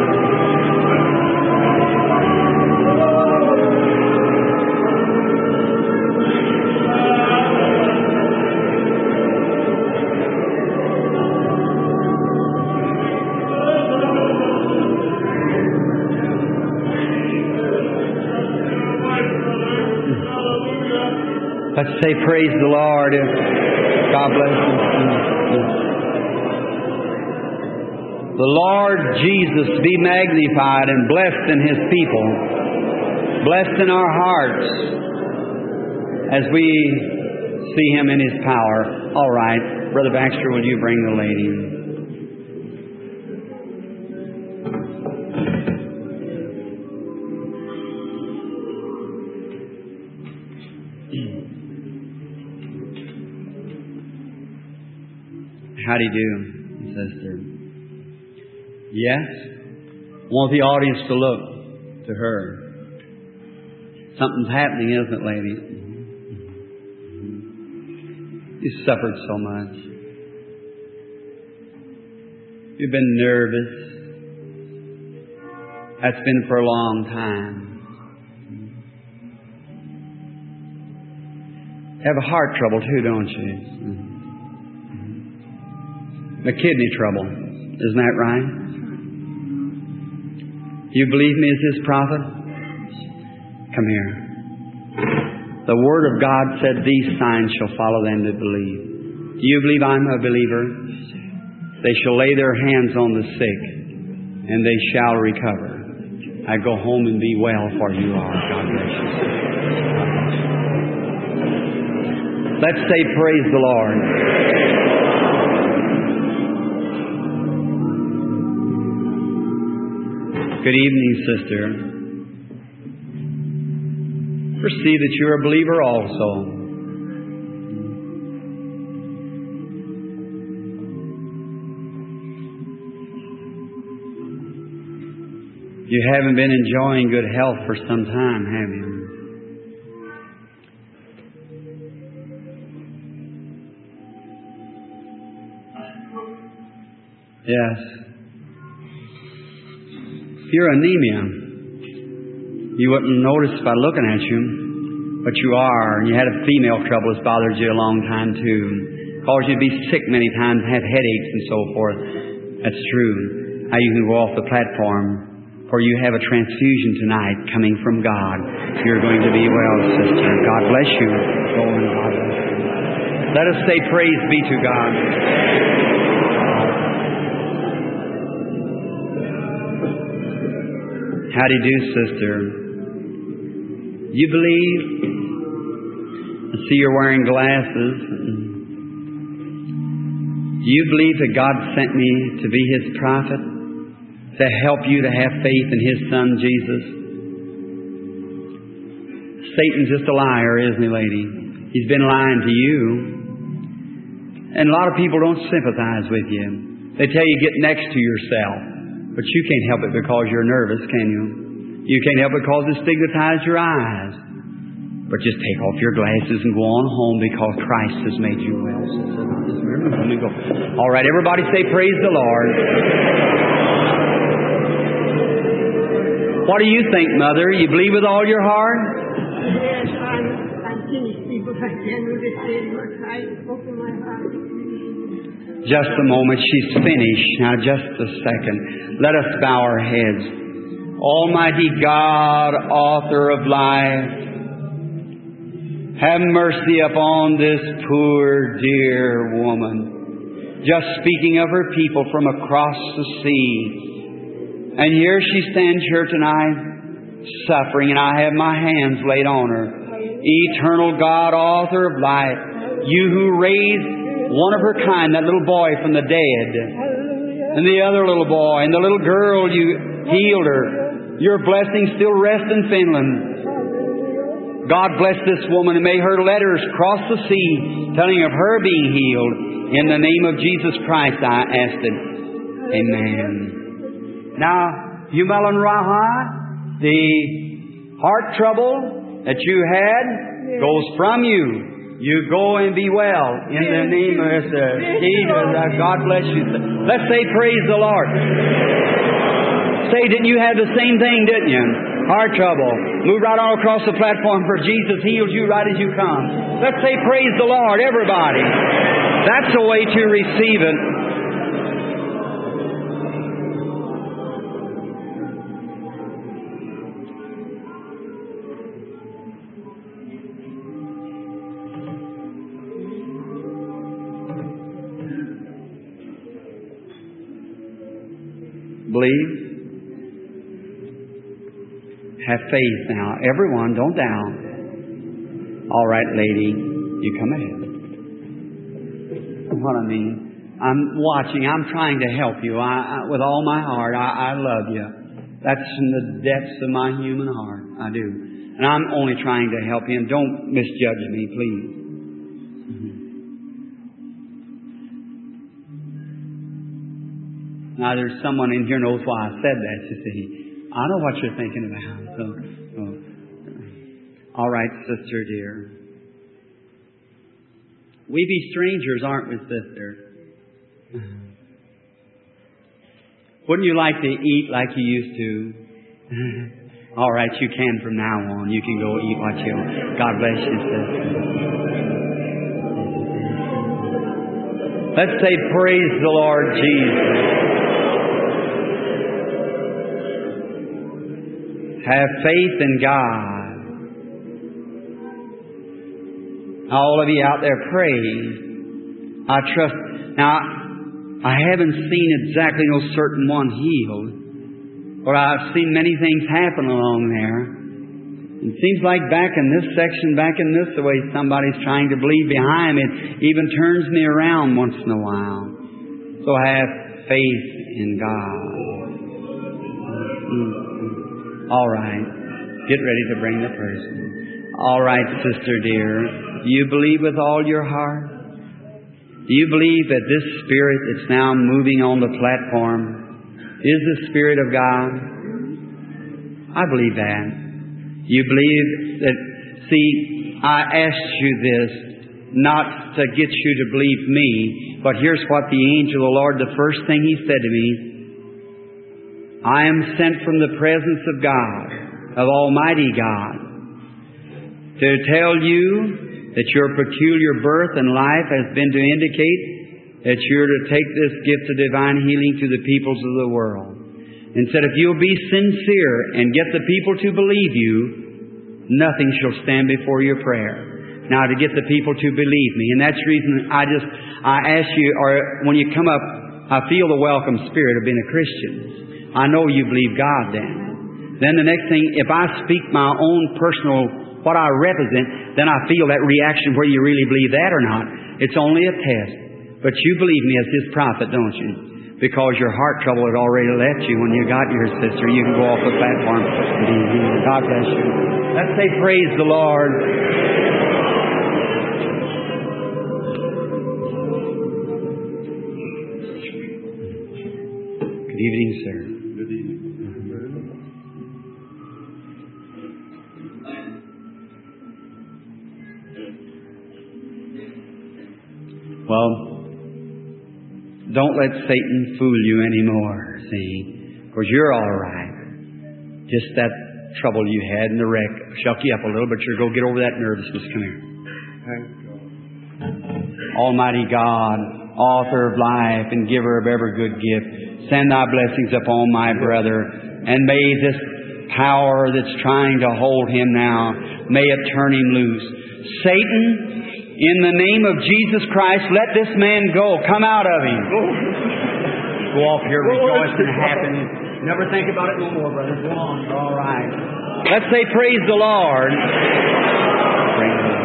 Let's say, praise the Lord. God bless you. The Lord Jesus be magnified and blessed in His people. Blessed in our hearts as we see Him in His power. All right. Brother Baxter, will you bring the lady? How do you do, sister? Yes? I want the audience to look to her. Something's happening, isn't it, lady? You suffered so much. You've been nervous. That's been for a long time. You have a heart trouble too, don't you? The kidney trouble. Isn't that right? You believe me as His prophet? Come here. The Word of God said, these signs shall follow them that believe. Do you believe I'm a believer? They shall lay their hands on the sick, and they shall recover. I go home and be well, for you are. God bless you. Let's say, praise the Lord. Good evening, sister. Perceive that you're a believer also. You haven't been enjoying good health for some time, have you? Yes. You're anemia. You wouldn't notice by looking at you, but you are. And you had a female trouble that's bothered you a long time too. Caused you to be sick many times, have headaches and so forth. That's true. Now you can go off the platform, for you have a transfusion tonight coming from God. You're going to be well, sister. God bless you. Go and God bless you. Let us say praise be to God. How do you do, sister? You believe? I see you're wearing glasses. Do you believe that God sent me to be His prophet? To help you to have faith in His Son, Jesus? Satan's just a liar, isn't he, lady? He's been lying to you. And a lot of people don't sympathize with you. They tell you get next to yourself. But you can't help it because you're nervous, can you? You can't help it because it stigmatizes your eyes. But just take off your glasses and go on home because Christ has made you well. Let me go. All right, everybody say praise the Lord. What do you think, Mother? You believe with all your heart? Yes, I'm, I'm finished, people. I can't understand what I open my heart. Just a moment. She's finished. Now, just a second. Let us bow our heads. Almighty God, author of life, have mercy upon this poor, dear woman. Just speaking of her people from across the sea. And here she stands here tonight, suffering, and I have my hands laid on her. Eternal God, author of life, you who raised one of her kind, that little boy from the dead, and the other little boy, and the little girl, you healed her. Your blessings still rest in Finland. God bless this woman, and may her letters cross the sea, telling of her being healed. In the name of Jesus Christ, I ask it. Amen. Now, you Melon Raha, the heart trouble that you had goes from you. You go and be well in the name of Jesus. God bless you. Let's say praise the Lord. Say, didn't you have the same thing, didn't you? Heart trouble. Move right on across the platform, for Jesus heals you right as you come. Let's say praise the Lord, everybody. That's a way to receive it. Believe. Have faith now. Everyone, don't doubt. All right, lady, you come ahead. What I mean, I'm watching. I'm trying to help you. I, I, with all my heart, I, I love you. That's from the depths of my human heart. I do. And I'm only trying to help you. And don't misjudge me, please. Mm-hmm. Now, there's someone in here knows why I said that, you see. I know what you're thinking about. So, oh. All right, sister dear. We be strangers, aren't we, sister? Wouldn't you like to eat like you used to? All right, you can from now on. You can go eat what you want. God bless you, sister. Let's say, praise the Lord Jesus. Have faith in God. All of you out there, pray. I trust. Now, I haven't seen exactly no certain one healed, but I've seen many things happen along there. It seems like back in this section, back in this way, somebody's trying to believe behind it. Even turns me around once in a while. So have faith in God. Mm-hmm. All right. Get ready to bring the person. All right, sister dear. Do you believe with all your heart? Do you believe that this Spirit that's now moving on the platform is the Spirit of God? I believe that. You believe that, see, I asked you this. not to get you to believe me, but here's what the angel of the Lord, the first thing he said to me, I am sent from the presence of God, of Almighty God, to tell you that your peculiar birth and life has been to indicate that you're to take this gift of divine healing to the peoples of the world. And said, if you'll be sincere and get the people to believe you, nothing shall stand before your prayer. Now, to get the people to believe me. And that's the reason I just, I ask you, or when you come up, I feel the welcome spirit of being a Christian. I know you believe God then. Then the next thing, if I speak my own personal, what I represent, then I feel that reaction whether you really believe that or not. It's only a test. But you believe me as His prophet, don't you? Because your heart trouble had already left you when you got your sister. You can go off the platform and be healed. God bless you. Let's say praise the Lord. Good evening, sir. Good evening. Well, don't let Satan fool you anymore, see? Because you're all right. Just that trouble you had in the wreck shook you up a little, but you're going to get over that nervousness. Come here. Thank God. Almighty God, author of life and giver of every good gift, send Thy blessings upon my brother, and may this power that's trying to hold him now, may it turn him loose. Satan, in the name of Jesus Christ, let this man go. Come out of him. Go off here rejoicing and happy. Never think about it no more, brother. Go on. You're all right. Let's say praise the Lord. Praise the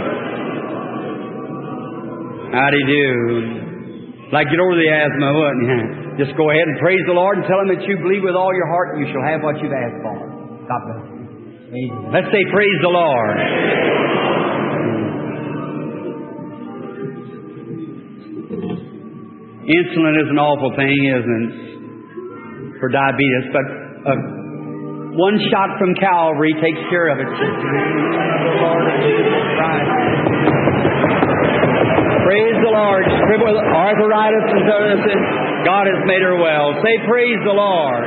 Lord. Howdy do. Like get over the asthma, wouldn't you? Just go ahead and praise the Lord and tell Him that you believe with all your heart and you shall have what you've asked for. God bless you. Amen. Let's say praise the Lord. Insulin is an awful thing, isn't it, for diabetes, but uh, one shot from Calvary takes care of it. Praise the Lord. Arthritis and so God has made her well. Say praise the Lord.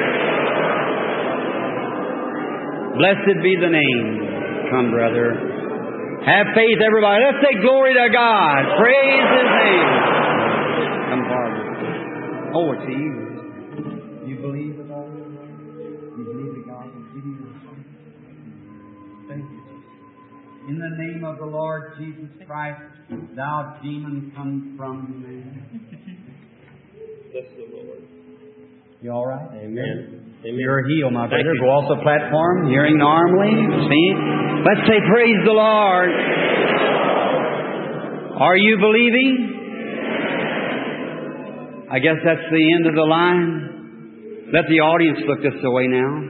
Blessed be the name. Come, brother. Have faith, everybody. Let's say glory to God. Praise His name. Come forward. Oh, it's easy. You believe with all your heart? You believe that God will give you the strength? Thank you. In the name of the Lord Jesus Christ, thou demon come from man. Bless the Lord. You all right? Amen. Amen. You're healed, my Thank brother. you. Go off the platform, hearing normally. See? Let's say praise the Lord. Are you believing? I guess that's the end of the line. Let the audience look this way now.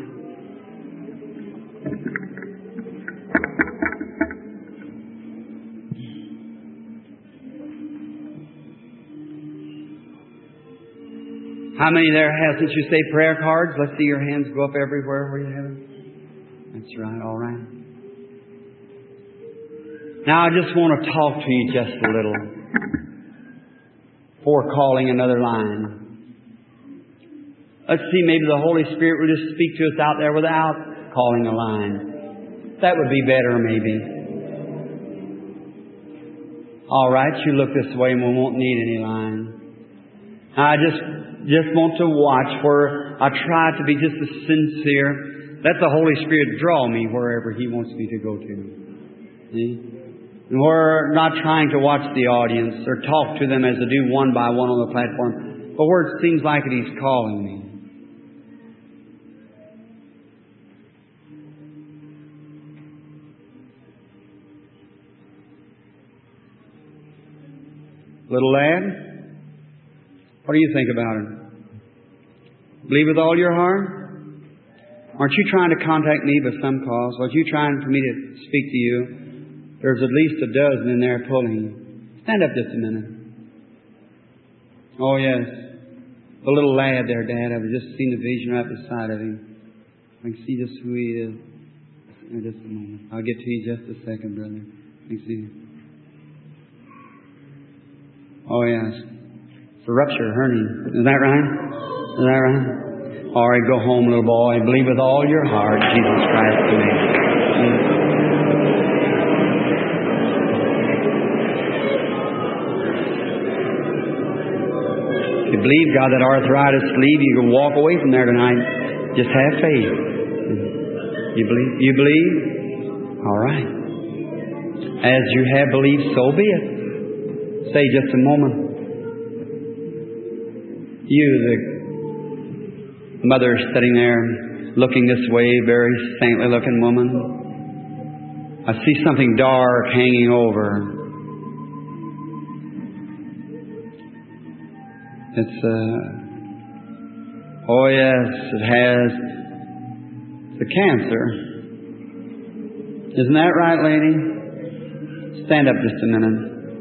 How many there have, since you say prayer cards, let's see your hands go up everywhere where you have them. That's right, all right. Now I just want to talk to you just a little before calling another line. Let's see, maybe the Holy Spirit will just speak to us out there without calling a line. That would be better, maybe. All right, you look this way and we won't need any line. I just just want to watch where I try to be just as sincere. Let the Holy Spirit draw me wherever He wants me to go to. See? And we're not trying to watch the audience or talk to them as I do one by one on the platform, but where it seems like it, He's calling me. Little lad, what do you think about it? Believe with all your heart? Aren't you trying to contact me with some cause? Aren't you trying for me to speak to you? There's at least a dozen in there pulling. Stand up just a minute. Oh, yes. The little lad there, Dad. I've just seen the vision right beside of him. I can see just who he is. In just a moment. I'll get to you just a second, brother. You see. Oh, yes. It's a rupture hernia. Is that right? Is that right? All right, go home, little boy. Believe with all your heart Jesus Christ can make it. You believe, God, that arthritis leave, you can walk away from there tonight. Just have faith. You believe? You believe? All right. As you have believed, so be it. Say just a moment. You, the mother sitting there, looking this way, very saintly looking woman. I see something dark hanging over. It's, uh, oh yes, it has the cancer. Isn't that right, lady? Stand up just a minute.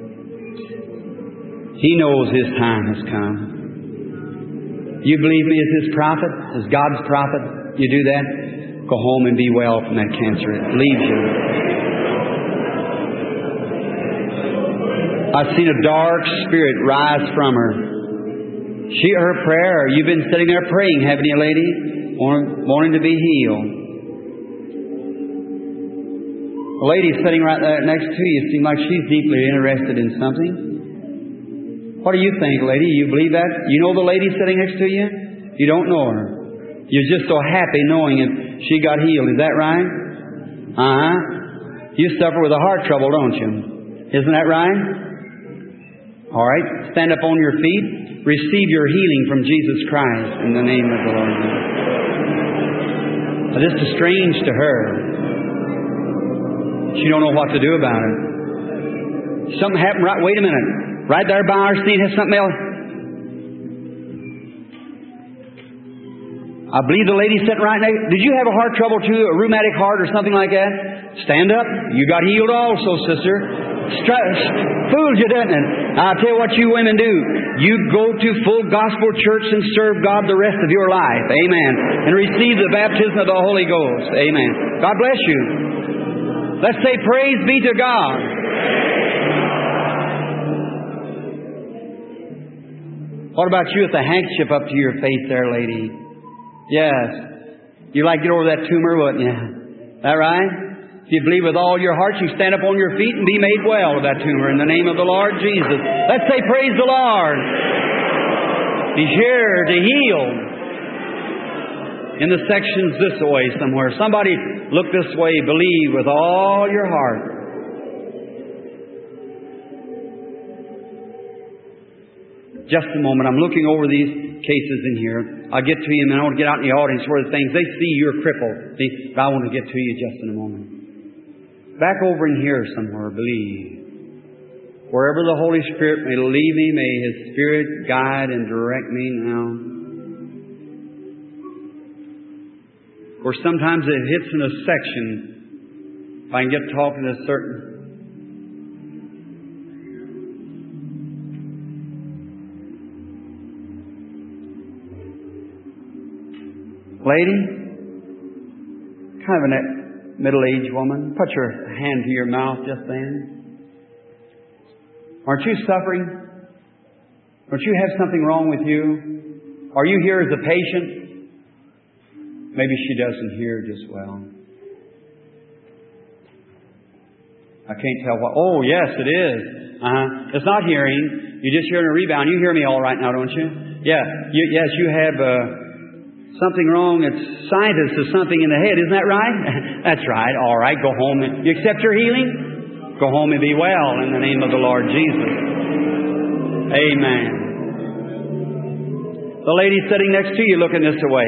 He knows His time has come. You believe me as His prophet, as God's prophet? You do that? Go home and be well from that cancer. It leaves you. I've seen a dark spirit rise from her. She, her prayer, you've been sitting there praying, haven't you, lady? Wanting to be healed. The lady sitting right there next to you seems like she's deeply interested in something. What do you think, lady? You believe that? You know the lady sitting next to you? You don't know her. You're just so happy knowing it. She got healed. Is that right? Uh-huh. You suffer with a heart trouble, don't you? Isn't that right? All right. Stand up on your feet. Receive your healing from Jesus Christ in the name of the Lord. Now, this is strange to her. She don't know what to do about it. Something happened right... Wait a minute. Right there by our seat has something else. I believe the lady sitting right next... Did you have a heart trouble too? A rheumatic heart or something like that? Stand up. You got healed also, sister. Fooled you, didn't it? I'll tell you what you women do. You go to full gospel church and serve God the rest of your life. Amen. And receive the baptism of the Holy Ghost. Amen. God bless you. Let's say praise be to God. What about you with the handkerchief up to your face there, lady? Yes. You'd like to get over that tumor, wouldn't you? That right? If you believe with all your heart, you stand up on your feet and be made well of that tumor in the name of the Lord Jesus. Let's say praise the Lord. He's here to heal. In the sections this way somewhere. Somebody look this way. Believe with all your heart. Just a moment. I'm looking over these cases in here. I'll get to you, and I want to get out in the audience where the things, they see you're crippled. See, but I want to get to you just in a moment. Back over in here somewhere, believe. Wherever the Holy Spirit may lead me, may His Spirit guide and direct me now. Or sometimes it hits in a section. If I can get talking to a certain... Lady, kind of a middle-aged woman, put your hand to your mouth just then. Aren't you suffering? Don't you have something wrong with you? Are you here as a patient? Maybe she doesn't hear just well. I can't tell what. Oh, yes, it is. Uh-huh. It's not hearing. You're just hearing a rebound. You hear me all right now, don't you? Yeah. You, yes, you have... Uh, Something wrong, it's sinus or something in the head. Isn't that right? That's right. All right, go home. And, you accept your healing? Go home and be well in the name of the Lord Jesus. Amen. The lady sitting next to you looking this way.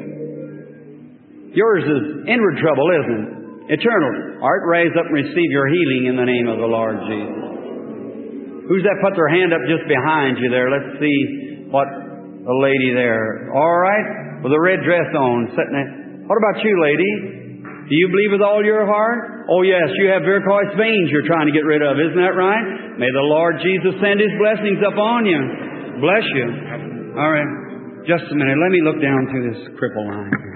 Yours is inward trouble, isn't it? Eternal. All right, raise up and receive your healing in the name of the Lord Jesus. Who's that put their hand up just behind you there? Let's see what a lady there. All right. With a red dress on, sitting there. What about you, lady? Do you believe with all your heart? Oh, yes, you have varicose veins you're trying to get rid of. Isn't that right? May the Lord Jesus send His blessings upon you. Bless you. All right. Just a minute. Let me look down through this cripple line here.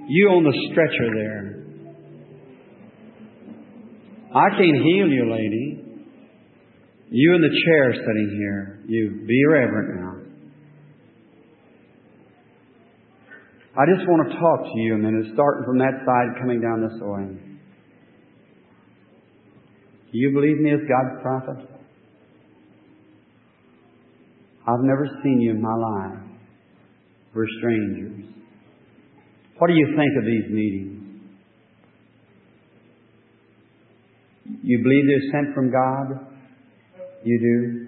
You on the stretcher there. I can't heal you, lady. You in the chair sitting here. You be reverent now. I just want to talk to you a minute, starting from that side, coming down this way. Do you believe me as God's prophet? I've never seen you in my life. We're strangers. What do you think of these meetings? You believe they're sent from God? You do?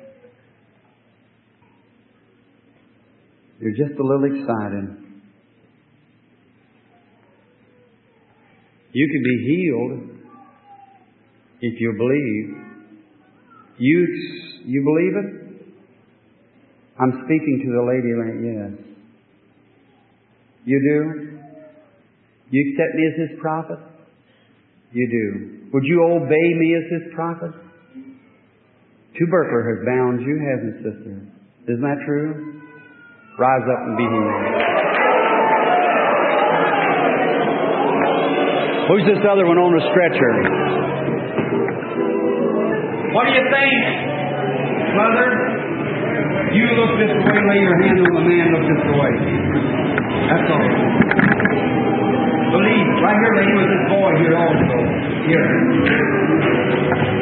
You're just a little excited. You can be healed if you believe. You, you believe it? I'm speaking to the lady right yes. You do? You accept me as His prophet? You do. Would you obey me as His prophet? Tuberculosis has bound you, hasn't it, sister? Isn't that true? Rise up and be healed. Who's this other one on the stretcher? What do you think, Mother? You look this way, lay your hand on the man, look this way. That's all. Believe. Right here, lady, with this boy here also. Here.